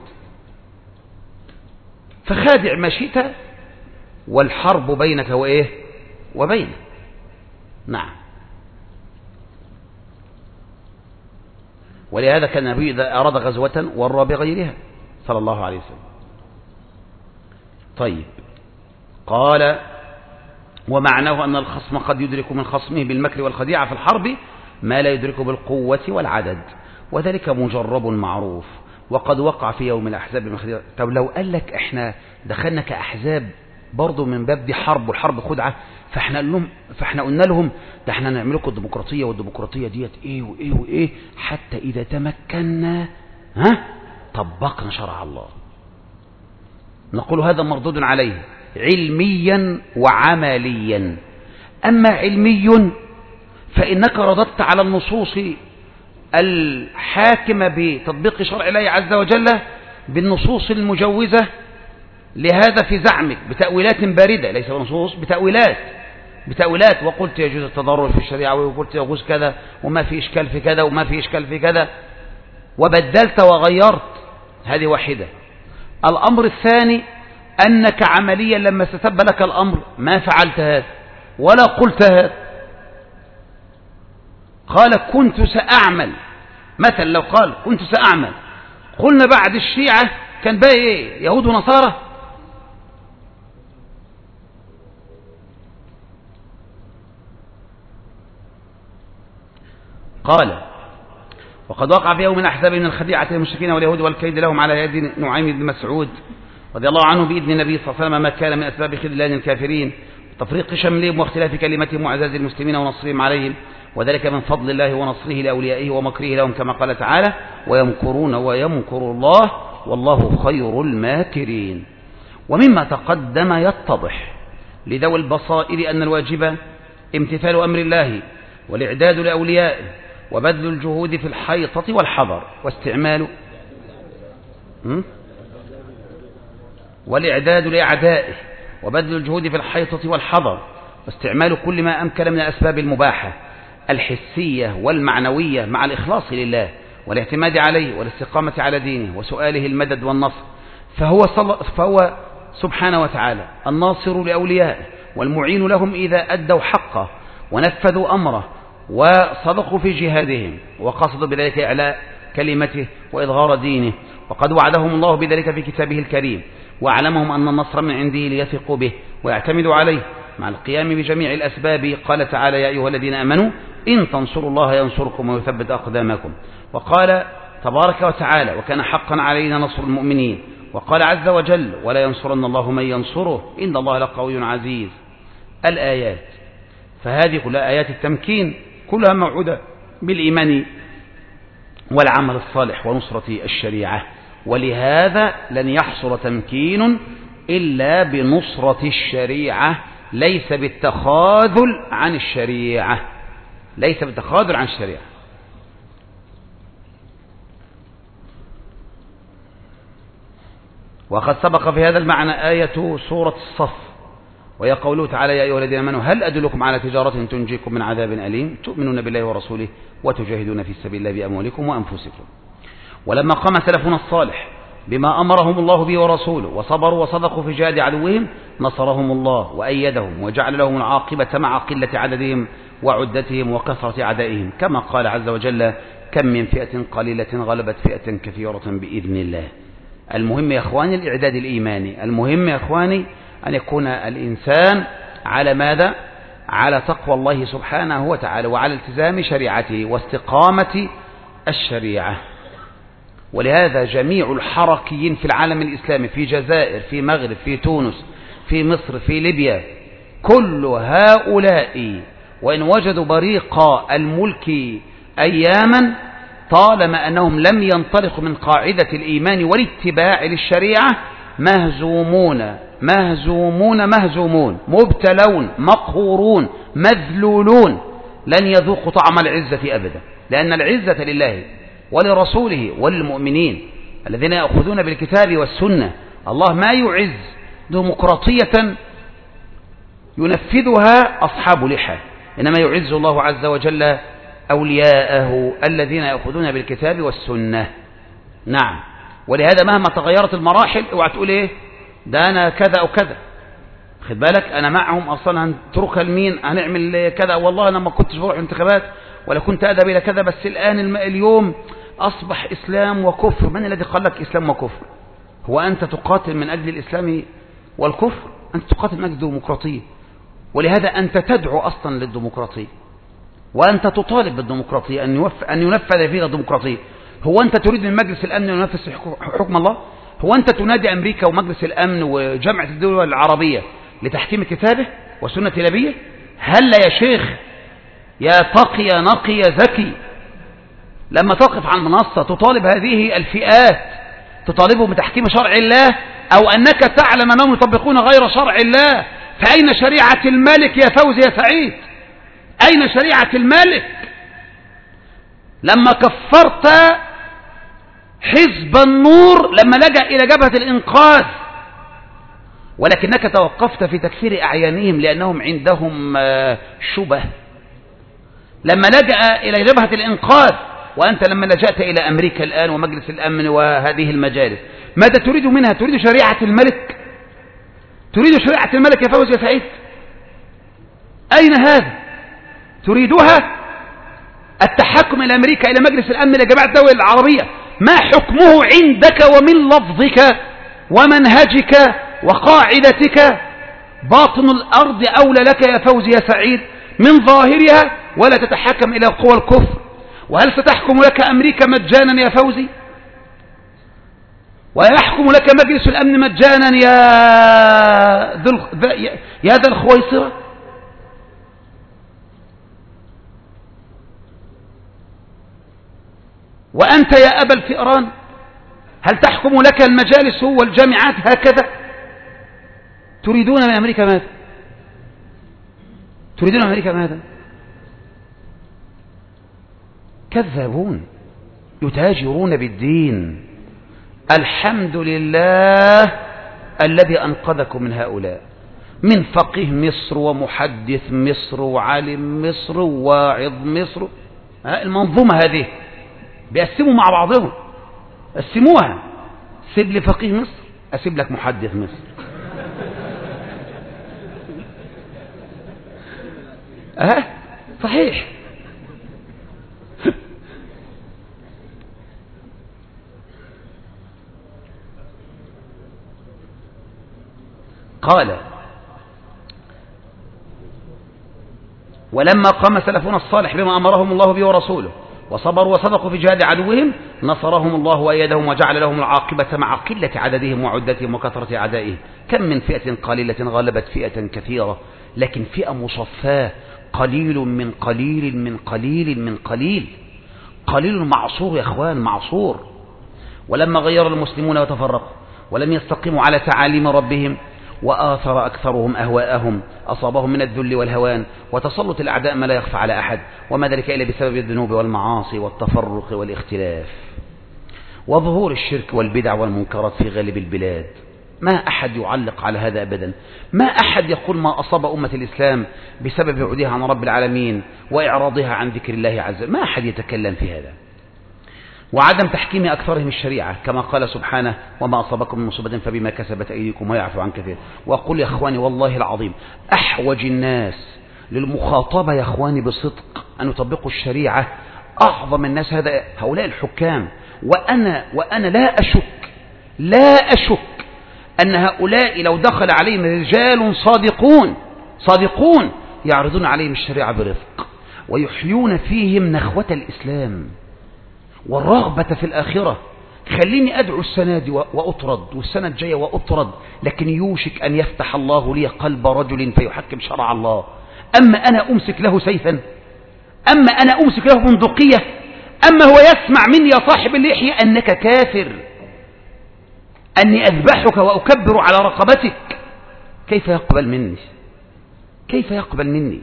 [SPEAKER 1] فخادع ما شئت، والحرب بينك وإيه وبينه. نعم. ولهذا كان النبي إذا أراد غزوة ورى بغيرها صلى الله عليه وسلم. طيب، قال ومعناه أن الخصم قد يدرك من خصمه بالمكر والخديعة في الحرب ما لا يدرك بالقوة والعدد، وذلك مجرب معروف، وقد وقع في يوم الأحزاب من خديعة. طب لو قال لك احنا دخلنا كأحزاب برضو من باب دي حرب، والحرب خدعة، فاحنا قلنا لهم ده احنا نعمل لكم الديمقراطية، والديمقراطية ديت ايه وايه وايه، حتى إذا تمكنا طبقنا شرع الله. نقول هذا مردود عليه علميا وعمليا. أما علمي فإنك رددت على النصوص الحاكمة بتطبيق شرع الله عز وجل بالنصوص المجوزة لهذا في زعمك بتأويلات باردة، ليس بنصوص، بتأويلات، وقلت يجوز التضرر في الشريعة، وقلت يجوز كذا، وما في إشكال في كذا، وما في إشكال في كذا، وبدلت وغيرت. هذه واحدة. الأمر الثاني أنك عمليا لما ستب لك الأمر ما فعلت هذا ولا قلت هذا. قال كنت سأعمل، مثلا لو قال كنت سأعمل، قلنا بعد الشيعة كان بقى ايه، يهود ونصارى. قال وقد وقع في يوم من أحزاب من الخديعة المشركين واليهود والكيد لهم على يد نعيم بن مسعود رضي الله عنه بإذن النبي صلى الله عليه وسلم ما كان من أسباب خذلان الكافرين، تفريق شملهم واختلاف كلمتهم وعزاز المسلمين ونصرهم عليهم، وذلك من فضل الله ونصره لأوليائه ومكره لهم، كما قال تعالى ويمكرون ويمكر الله والله خير الماكرين. ومما تقدم يتضح لذوي البصائر أن الواجب امتثال أمر الله والإعداد لأوليائه وبذل الجهود في الحيطة والحذر والإعداد لأعدائه وبذل الجهود في الحيطة والحذر واستعمال كل ما أمكن من الأسباب المباحة الحسية والمعنوية مع الإخلاص لله والاعتماد عليه والاستقامة على دينه وسؤاله المدد والنصر. فهو سبحانه وتعالى الناصر لأوليائه والمعين لهم إذا أدوا حقه ونفذوا أمره وصدقوا في جهادهم وقصدوا بذلك إعلاء كلمته وإظهار دينه. وقد وعدهم الله بذلك في كتابه الكريم وأعلمهم أن النصر من عنده ليثقوا به ويعتمدوا عليه مع القيام بجميع الأسباب. قال تعالى يا أيها الذين آمنوا إن تنصروا الله ينصركم ويثبت أقدامكم. وقال تبارك وتعالى وكان حقا علينا نصر المؤمنين. وقال عز وجل ولا ينصرن الله من ينصره إن الله لقوي عزيز. الآيات فهذه كلها آيات التمكين كلها موعودة بالإيمان والعمل الصالح ونصرة الشريعة. ولهذا لن يحصل تمكين إلا بنصرة الشريعة ليس بالتخاذل عن الشريعة، ليس بالتخاذل عن الشريعة. وقد سبق في هذا المعنى آية سورة الصف وهي قوله تعالى يا أيها الذين آمنوا هل أدلكم على تجارة تنجيكم من عذاب أليم تؤمنون بالله ورسوله وتجاهدون في سبيل الله بأموالكم وأنفسكم. ولما قام سلفنا الصالح بما أمرهم الله به ورسوله وصبروا وصدقوا في جهاد عدوهم نصرهم الله وأيدهم وجعل لهم العاقبة مع قلة عددهم وعدتهم وكثرة أعدائهم، كما قال عز وجل: كم من فئة قليلة غلبت فئة كثيرة بإذن الله. المهم يا أخواني الإعداد الإيماني، المهم يا أخواني أن يكون الإنسان على ماذا؟ على تقوى الله سبحانه وتعالى وعلى التزام شريعته واستقامة الشريعة. ولهذا جميع الحركيين في العالم الإسلامي، في جزائر، في مغرب، في تونس، في مصر، في ليبيا، كل هؤلاء وإن وجدوا بريق الملك أياما طالما أنهم لم ينطلقوا من قاعدة الإيمان والاتباع للشريعة مهزومون مهزومون مهزومون، مبتلون، مقهورون، مذلولون، لن يذوقوا طعم العزة أبدا، لأن العزة لله ولرسوله وللمؤمنين الذين يأخذون بالكتاب والسنة. الله ما يعز ديمقراطية ينفذها أصحاب لحى، إنما يعز الله عز وجل أولياءه الذين يأخذون بالكتاب والسنة. نعم، ولهذا مهما تغيرت المراحل اوعى تقول ايه ده انا كذا او كذا، خد بالك انا معهم اصلا، هنتركها لمين، هنعمل كذا، والله انا ما كنتش بروح انتخابات ولا كنت اذهب الى كذا، بس الان اليوم اصبح اسلام وكفر. من الذي قال لك اسلام وكفر؟ هو انت تقاتل من اجل الاسلام والكفر؟ انت تقاتل من اجل الديمقراطيه، ولهذا انت تدعو اصلا للديمقراطيه وانت تطالب بالديمقراطيه ان ينفذ فيها الديمقراطيه. هو أنت تريد من مجلس الأمن أن ينفذ حكم الله؟ هو أنت تنادي أمريكا ومجلس الأمن وجامعة الدول العربية لتحكيم كتابه وسنة نبيه؟ هل يا شيخ يا تقي نقي ذكي لما تقف على المنصة تطالب هذه الفئات، تطالبهم بتحكيم شرع الله، أو أنك تعلم أنهم يطبقون غير شرع الله؟ فأين شريعة الملك يا فوزي يا سعيد؟ أين شريعة الملك؟ لما كفرت حزب النور لما لجأ إلى جبهة الإنقاذ، ولكنك توقفت في تكفير أعيانهم لأنهم عندهم شبه. لما لجأ إلى جبهة الإنقاذ، وأنت لما لجأت إلى أمريكا الآن ومجلس الأمن وهذه المجالس، ماذا تريد منها؟ تريد شريعة الملك؟ تريد شريعة الملك يا فوز يا سعيد؟ أين هذا؟ تريدها التحكم إلى أمريكا، إلى مجلس الأمن، إلى جماعة الدول العربية، ما حكمه عندك ومن لفظك ومنهجك وقاعدتك؟ باطن الأرض أولى لك يا فوزي يا سعيد من ظاهرها، ولا تتحكم إلى قوى الكفر. وهل ستحكم لك أمريكا مجانا يا فوزي؟ ويحكم لك مجلس الأمن مجانا يا ذا الخويصرة؟ وأنت يا أبا الفئران هل تحكم لك المجالس والجامعات هكذا؟ تريدون من أمريكا ماذا؟ تريدون من أمريكا ماذا؟ كذابون يتاجرون بالدين. الحمد لله الذي أنقذكم من هؤلاء، من فقيه مصر ومحدث مصر وعالم مصر وواعظ مصر. المنظومة هذه بيقسموا مع بعضهم، قسموها، سيب لي فقيه مصر أسيب لك محدث مصر. صحيح. قال: ولما قام سلفنا الصالح بما أمرهم الله به ورسوله وصبروا وصدقوا في جهاد عدوهم نصرهم الله وأيدهم وجعل لهم العاقبة مع قلة عددهم وعدتهم وكثرة أعدائهم. كم من فئة قليلة غلبت فئة كثيرة، لكن فئة مصفاة، قليل من قليل من قليل من قليل، قليل معصور يا أخوان، معصور. ولما غير المسلمون وتفرقوا ولم يستقيموا على تعاليم ربهم وآثر أكثرهم أهواءهم أصابهم من الذل والهوان وتسلط الأعداء ما لا يخفى على أحد، وما ذلك إلا بسبب الذنوب والمعاصي والتفرق والاختلاف وظهور الشرك والبدع والمنكرات في غالب البلاد. ما أحد يعلق على هذا أبدا، ما أحد يقول ما أصاب أمة الإسلام بسبب بعدها عن رب العالمين وإعراضها عن ذكر الله عز وجل، ما أحد يتكلم في هذا. وعدم تحكيم أكثرهم الشريعة، كما قال سبحانه وما أصابكم من مصيبة فبما كسبت أيديكم ويعفو عن كثير. وأقول يا أخواني والله العظيم أحوج الناس للمخاطبة يا أخواني بصدق أن يطبقوا الشريعة أعظم الناس هؤلاء الحكام. وأنا لا أشك أن هؤلاء لو دخل عليهم رجال صادقون يعرضون عليهم الشريعة برفق ويحيون فيهم نخوة الإسلام والرغبة في الآخرة. خليني أدعو السنة دي وأطرد والسنة الجاية وأطرد، لكن يوشك أن يفتح الله لي قلب رجل فيحكم شرع الله. أما أنا أمسك له سيفا، أما أنا أمسك له بندقية، أما هو يسمع مني يا صاحب اللحية أنك كافر، أني أذبحك وأكبر على رقبتك، كيف يقبل مني؟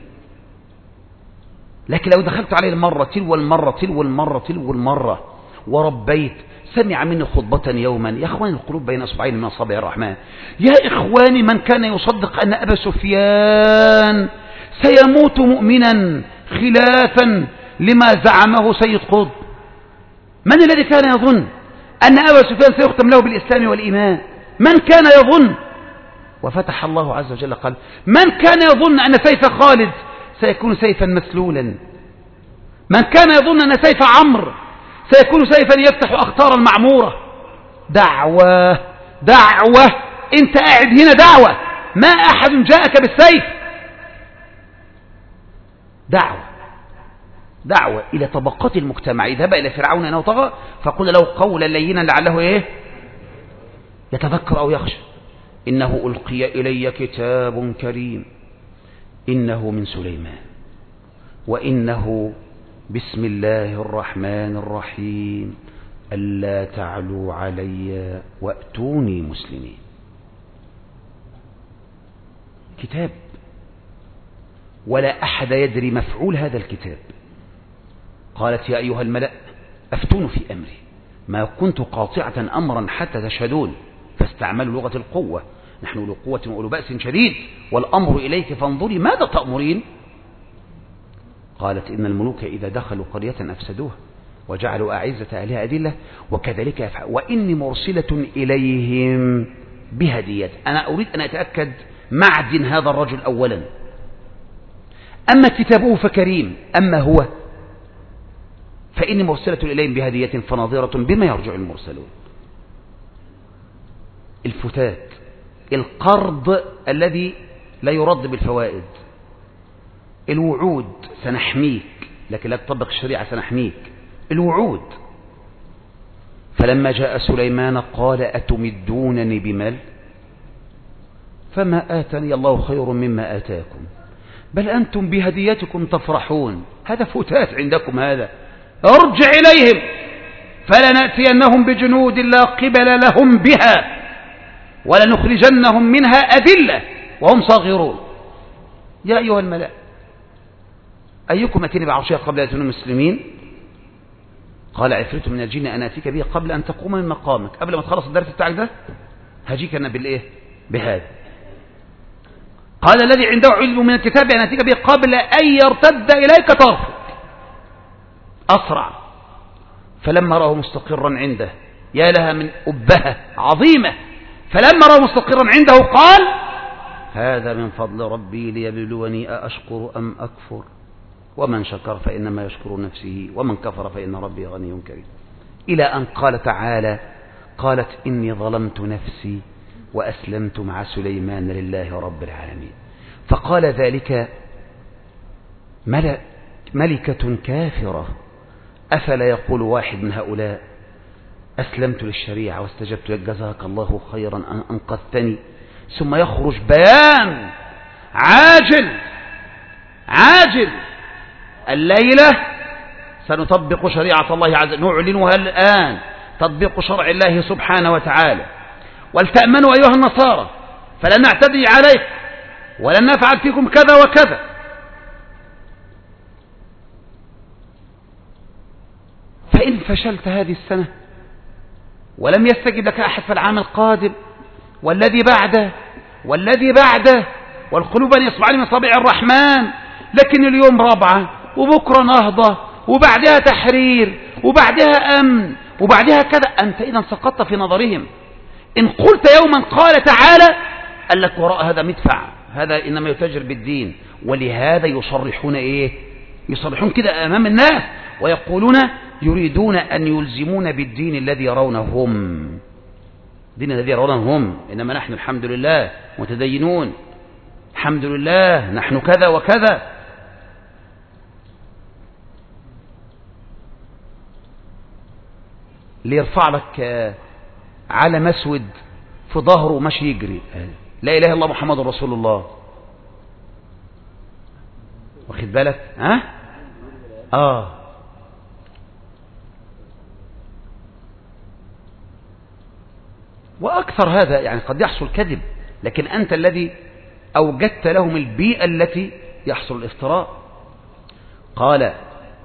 [SPEAKER 1] لكن لو دخلت عليه المرة تلو المرة وربيت، سمع مني خطبة يوما، يا إخواني القلوب بين أصبعين من أصابع الرحمن. يا إخواني من كان يصدق أن أبا سفيان سيموت مؤمنا خلافا لما زعمه سيد قطب، من الذي كان يظن أن أبا سفيان سيختم له بالإسلام والإيمان؟ من كان يظن؟ وفتح الله عز وجل قال من كان يظن أن سيف خالد سيكون سيفا مسلولا؟ من كان يظن أن سيف عمرو سيكون سيفا يفتح أخطار المعمورة؟ دعوة انت قاعد هنا دعوة، ما أحد جاءك بالسيف، دعوة إلى طبقات المجتمع. اذهب إلى فرعون أنه طغى فقل له قولا لينا لعله يتذكر أو يخشى. إنه ألقي إلي كتاب كريم إنه من سليمان وإنه بسم الله الرحمن الرحيم ألا تعلوا علي وأتوني مسلمين. كتاب ولا أحد يدري مفعول هذا الكتاب. قالت يا أيها الملأ أفتونوا في أمري ما كنت قاطعة أمرا حتى تشهدون فاستعملوا لغة القوة، نحن أولو قوة وأولو بأس شديد والأمر إليك فانظري ماذا تأمرين؟ قالت إن الملوك إذا دخلوا قرية أفسدوها وجعلوا أعزة أهلها أذلة وكذلك يفعل وإني مرسلة إليهم بهدية. أنا أريد أن أتأكد معدن هذا الرجل أولا. أما كتابه فكريم، أما هو فإني مرسلة إليهم بهدية فناظرة بما يرجع المرسلون. الفتات، القرض الذي لا يرد بالفوائد، الوعود سنحميك لكن لا تطبق الشريعة سنحميك، الوعود. فلما جاء سليمان قال أتمدونني بمال فما آتاني الله خير مما آتاكم بل أنتم بهديتكم تفرحون. هذا فتات عندكم، هذا ارجع إليهم فلنأتينهم بجنود لا قبل لهم بها ولنخرجنهم منها أذلة وهم صاغرون. يا أيها الملأ أيكم أتيني بعرشها قبل أن يأتون المسلمين؟ قال عفريت من الجن أنا أتيك به قبل أن تقوم من مقامك، قبل ما تخلص الدرس بتاعك ده هجيك أنا بهذا. قال الذي عنده علم من الكتاب أن أتيك به قبل أن يرتد إليك طرفك، أسرع. فلما رأه مستقرا عنده، يا لها من أبهة عظيمة، فلما رأه مستقرا عنده قال هذا من فضل ربي ليبلوني أأشكر أم أكفر ومن شكر فإنما يشكر نفسه ومن كفر فإن ربي غني كريم. إلى أن قال تعالى قالت إني ظلمت نفسي وأسلمت مع سليمان لله رب العالمين. فقال ذلك ملكة كافرة. أفلا يقول واحد من هؤلاء أسلمت للشريعة واستجبت لك جزاك الله خيرا أن أنقذتني، ثم يخرج بيان عاجل الليلة سنطبق شريعة الله عز وجل، نعلنها الآن تطبيق شرع الله سبحانه وتعالى. ولتأمنوا أيها النصارى فلن نعتدي عليكم ولن نفعل فيكم كذا وكذا. فإن فشلت هذه السنة ولم يستجب لك أحد في العام القادم والذي بعده والقلوب بين إصبعين من أصابع الرحمن، لكن اليوم رابعة وبكرة نهضة وبعدها تحرير وبعدها أمن وبعدها كذا، أنت إذا سقطت في نظرهم. إن قلت يوما قال تعالى قال لك وراء هذا مدفع، هذا إنما يتاجر بالدين. ولهذا يصرحون إيه؟ يصرحون كده أمام الناس ويقولون يريدون أن يلزمون بالدين الذي يرونه هم، الدين الذي يرونه هم، إنما نحن الحمد لله متدينون، الحمد لله نحن كذا وكذا. ليرفع لك علم أسود في ظهره وماشي يجري لا إله إلا الله محمد رسول الله، واخد بالك؟ وأكثر هذا يعني قد يحصل كذب، لكن أنت الذي أوجدت لهم البيئة التي يحصل الافتراء. قال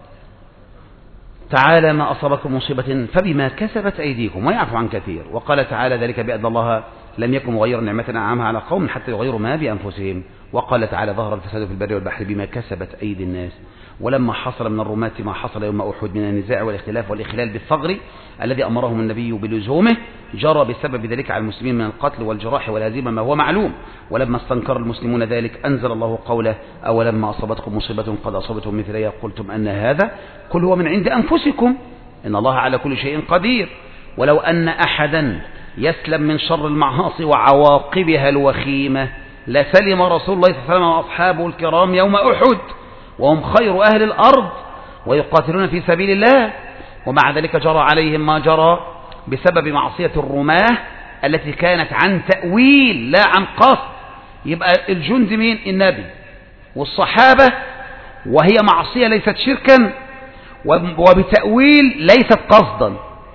[SPEAKER 1] تعالى ما أصابكم مصيبة فبما كسبت أيديكم ويعفو عن كثير. وقال تعالى ذلك بأن الله لم يكن مغيرا نعمة أنعمها على قوم حتى يغيروا ما بأنفسهم. وقال تعالى ظهر الفساد في البر والبحر بما كسبت أيدي الناس. ولما حصل من الرماة ما حصل يوم أحد من النزاع والاختلاف والإخلال بالثغر الذي أمرهم النبي بلزومه، جرى بسبب ذلك على المسلمين من القتل والجراح والهزيمة ما هو معلوم. ولما استنكر المسلمون ذلك أنزل الله قوله أولما أصابتكم مصيبة قد أصابتهم مثلها قلتم أن هذا قل هو من عند أنفسكم إن الله على كل شيء قدير. ولو أن أحدا يسلم من شر المعاصي وعواقبها الوخيمة لسلم رسول الله صلى الله عليه وسلم وأصحابه الكرام يوم أحد وهم خير أهل الأرض ويقاتلون في سبيل الله، ومع ذلك جرى عليهم ما جرى بسبب معصية الرماة التي كانت عن تأويل لا عن قصد. يبقى الجند مين؟ النبي والصحابة، وهي معصية ليست شركا وبتأويل ليست قصدا،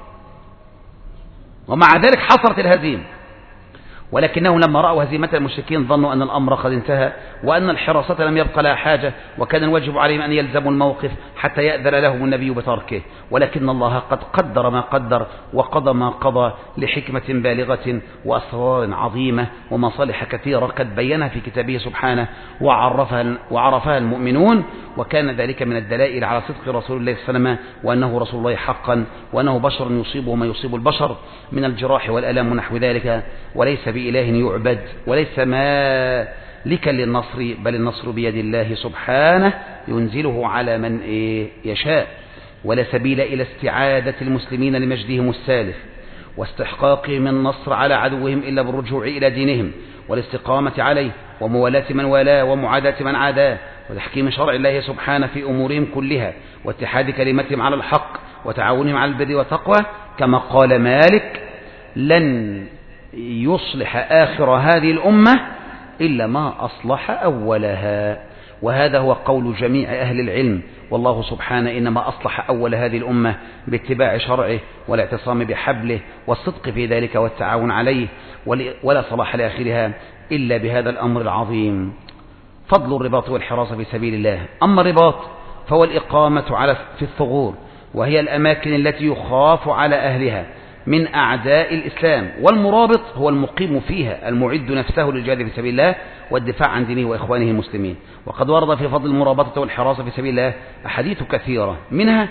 [SPEAKER 1] ومع ذلك حصلت الهزيمة. ولكنهم لما رأوا هزيمة المشركين ظنوا أن الأمر قد انتهى وأن الحراسة لم يبقى لها حاجة، وكان الواجب عليهم أن يلزموا الموقف حتى يأذن لهم النبي بتركه. ولكن الله قد قدر ما قدر وقضى ما قضى لحكمة بالغة وأسرار عظيمة ومصالح كثيرة قد بينها في كتابه سبحانه وعرفها المؤمنون. وكان ذلك من الدلائل على صدق رسول الله صلى الله عليه وسلم وأنه رسول الله حقا، وأنه بشر يصيبه ما يصيب البشر من الجراح والألام ونحو ذلك، وليس بإله يعبد وليس مالكا للنصر، بل النصر بيد الله سبحانه ينزله على من يشاء. ولا سبيل إلى استعادة المسلمين لمجدهم السالف واستحقاقهم النصر على عدوهم إلا بالرجوع إلى دينهم والاستقامة عليه وموالاة من والاه ومعاداة من عاداه وتحكيم شرع الله سبحانه في أمورهم كلها واتحاد كلمتهم على الحق وتعاونهم على البر والتقوى. كما قال مالك لن يصلح آخر هذه الأمة إلا ما أصلح أولها. وهذا هو قول جميع أهل العلم، والله سبحانه إنما أصلح أول هذه الأمة باتباع شرعه والاعتصام بحبله والصدق في ذلك والتعاون عليه، ولا صلاح لآخرها إلا بهذا الأمر العظيم. فضل الرباط والحراسة في سبيل الله. أما الرباط فهو الإقامة في الثغور، وهي الأماكن التي يخاف على أهلها من أعداء الإسلام، والمرابط هو المقيم فيها المعد نفسه للجهاد في سبيل الله والدفاع عن دينه وإخوانه المسلمين. وقد ورد في فضل المرابطة والحراسة في سبيل الله أحاديث كثيرة، منها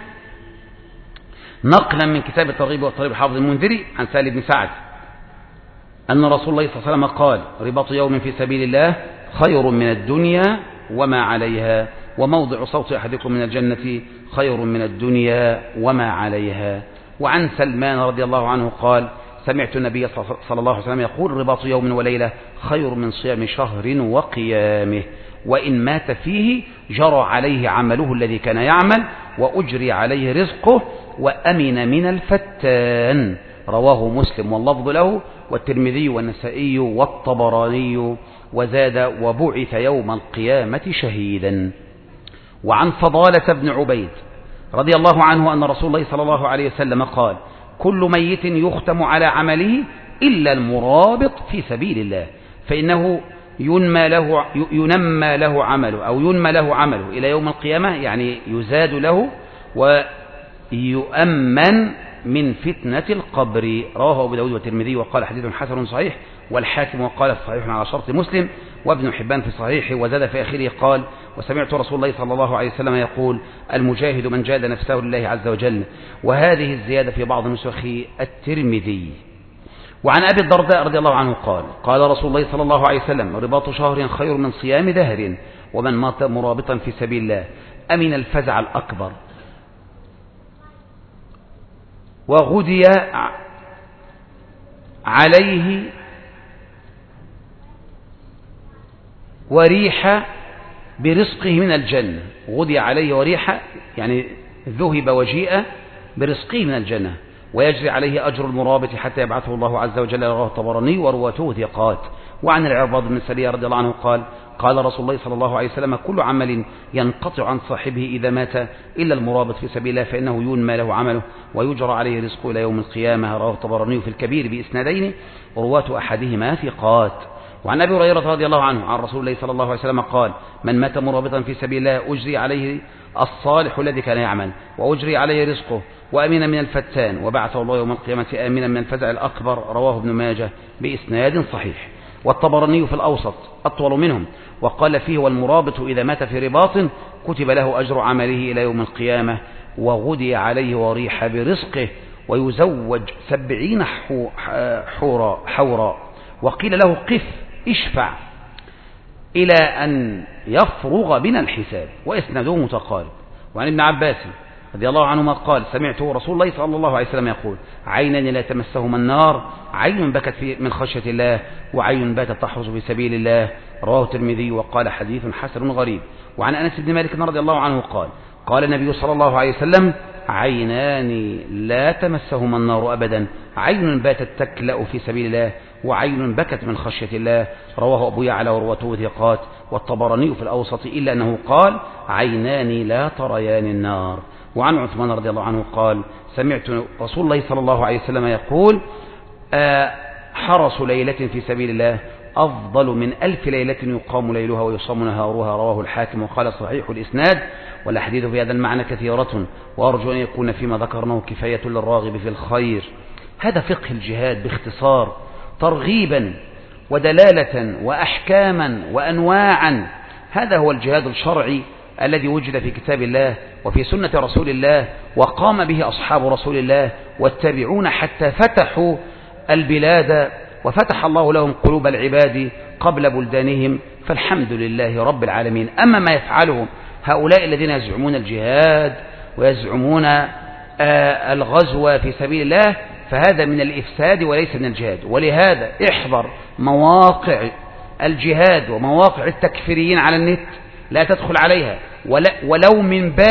[SPEAKER 1] نقلا من كتاب الترغيب والترهيب حافظ المنذري عن سهل بن سعد أن رسول الله صلى الله عليه وسلم قال رباط يوم في سبيل الله خير من الدنيا وما عليها، وموضع صوت أحدكم من الجنة خير من الدنيا وما عليها. وعن سلمان رضي الله عنه قال سمعت النبي صلى الله عليه وسلم يقول رباط يوم وليلة خير من صيام شهر وقيامه، وإن مات فيه جرى عليه عمله الذي كان يعمل وأجري عليه رزقه وأمن من الفتان. رواه مسلم واللفظ له والترمذي والنسائي والطبراني، وزاد وبعث يوم القيامة شهيدا. وعن فضالة بن عبيد رضي الله عنه أن رسول الله صلى الله عليه وسلم قال كل ميت يختم على عمله إلا المرابط في سبيل الله، فإنه ينمى له عمله إلى يوم القيامة، يعني يزاد له ويؤمن من فتنة القبر. رواه أبو داود والترمذي وقال حديث حسن صحيح، والحاكم وقال صحيح على شرط مسلم، وابن حبان في صحيحه وزاد في آخره قال: وسمعت رسول الله صلى الله عليه وسلم يقول: المجاهد من جاهد نفسه لله عز وجل. وهذه الزيادة في بعض نسخ الترمذي. وعن أبي الدرداء رضي الله عنه قال: قال رسول الله صلى الله عليه وسلم: رباط شهر خير من صيام دهر، ومن مات مرابطا في سبيل الله أمن الفزع الأكبر وغدي عليه وريح برزقه من الجنة. غدي عليه وريح يعني ذهب وجيء برزقه من الجنة، ويجري عليه أجر المرابط حتى يبعثه الله عز وجل. رواه الطبراني ورواته ثقات. وعن العرباض بن سرية رضي الله عنه قال: قال رسول الله صلى الله عليه وسلم: كل عمل ينقطع عن صاحبه إذا مات إلا المرابط في سبيل الله فإنه ينمى له عمله ويجرى عليه رزقه إلى يوم القيامة. رواه الطبراني في الكبير بإسنادين ورواة أحدهما ثقات. وعن أبي هريرة رضي الله عنه عن رسول الله صلى الله عليه وسلم قال: من مات مرابطا في سبيل الله أجري عليه الصالح الذي كان يعمل، وأجري عليه رزقه، وأمن من الفتان، وبعثه الله يوم القيامة آمنا من الفزع الأكبر. رواه ابن ماجه بإسناد صحيح. والطبراني في الأوسط أطول منهم وقال فيه: والمرابط إذا مات في رباط كتب له أجر عمله إلى يوم القيامة، وغدي عليه وريح برزقه، ويزوج 70 حورا. وقيل له: قف اشفع إلى أن يفرغ بنا الحساب. وإسناده متقارب. وعن ابن عباس رضي الله عنهما قال: سمعت رسول الله صلى الله عليه وسلم يقول: عينان لا تمسهما النار، عين بكت من خشية الله، وعين باتت تحرس في سبيل الله. رواه الترمذي وقال حديث حسن غريب. وعن أنس بن مالك رضي الله عنه قال: قال النبي صلى الله عليه وسلم: عينان لا تمسهما النار أبدا، عين باتت تكلأ في سبيل الله، وعين بكت من خشية الله. رواه أبو يعلى ورواته ثقات. والطبراني في الأوسط إلا أنه قال: عينان لا تريان النار. وعن عثمان رضي الله عنه قال: سمعت رسول الله صلى الله عليه وسلم يقول: حرس ليلة في سبيل الله أفضل من 1000 ليلة يقام ليلها ويصام نهارها. رواه الحاكم وقال صحيح الإسناد. والأحاديث في هذا المعنى كثيرة، وأرجو أن يكون فيما ذكرناه كفاية للراغب في الخير. هذا فقه الجهاد باختصار، ترغيبا ودلالة وأحكاما وأنواعا. هذا هو الجهاد الشرعي الذي وجد في كتاب الله وفي سنة رسول الله، وقام به أصحاب رسول الله والتابعون حتى فتحوا البلاد، وفتح الله لهم قلوب العباد قبل بلدانهم، فالحمد لله رب العالمين. أما ما يفعله هؤلاء الذين يزعمون الجهاد ويزعمون الغزو في سبيل الله فهذا من الإفساد وليس من الجهاد. ولهذا احذر مواقع الجهاد ومواقع التكفيريين على النت، لا تدخل عليها ولو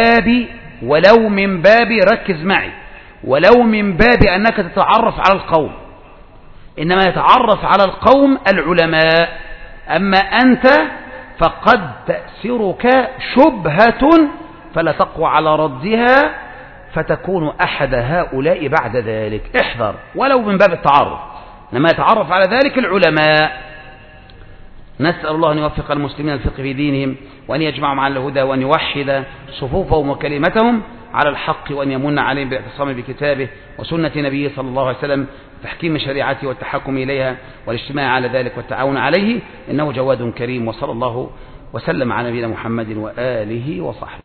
[SPEAKER 1] من باب ركز معي، ولو من باب أنك تتعرف على القوم، إنما يتعرف على القوم العلماء. أما أنت فقد تأسرك شبهة فلا تقوى على ردها فتكون أحد هؤلاء بعد ذلك. احذر ولو من باب التعرف، إنما يتعرف على ذلك العلماء. نسأل الله أن يوفق المسلمين الفقه في دينهم، وأن يجمعهم على الهدى، وأن يوحد صفوفهم وكلمتهم على الحق، وأن يمن عليهم بالاعتصام بكتابه وسنة نبيه صلى الله عليه وسلم، تحكيم شريعته والتحكم إليها والاجتماع على ذلك والتعاون عليه، إنه جواد كريم. وصلى الله وسلم على نبينا محمد وآله وصحبه.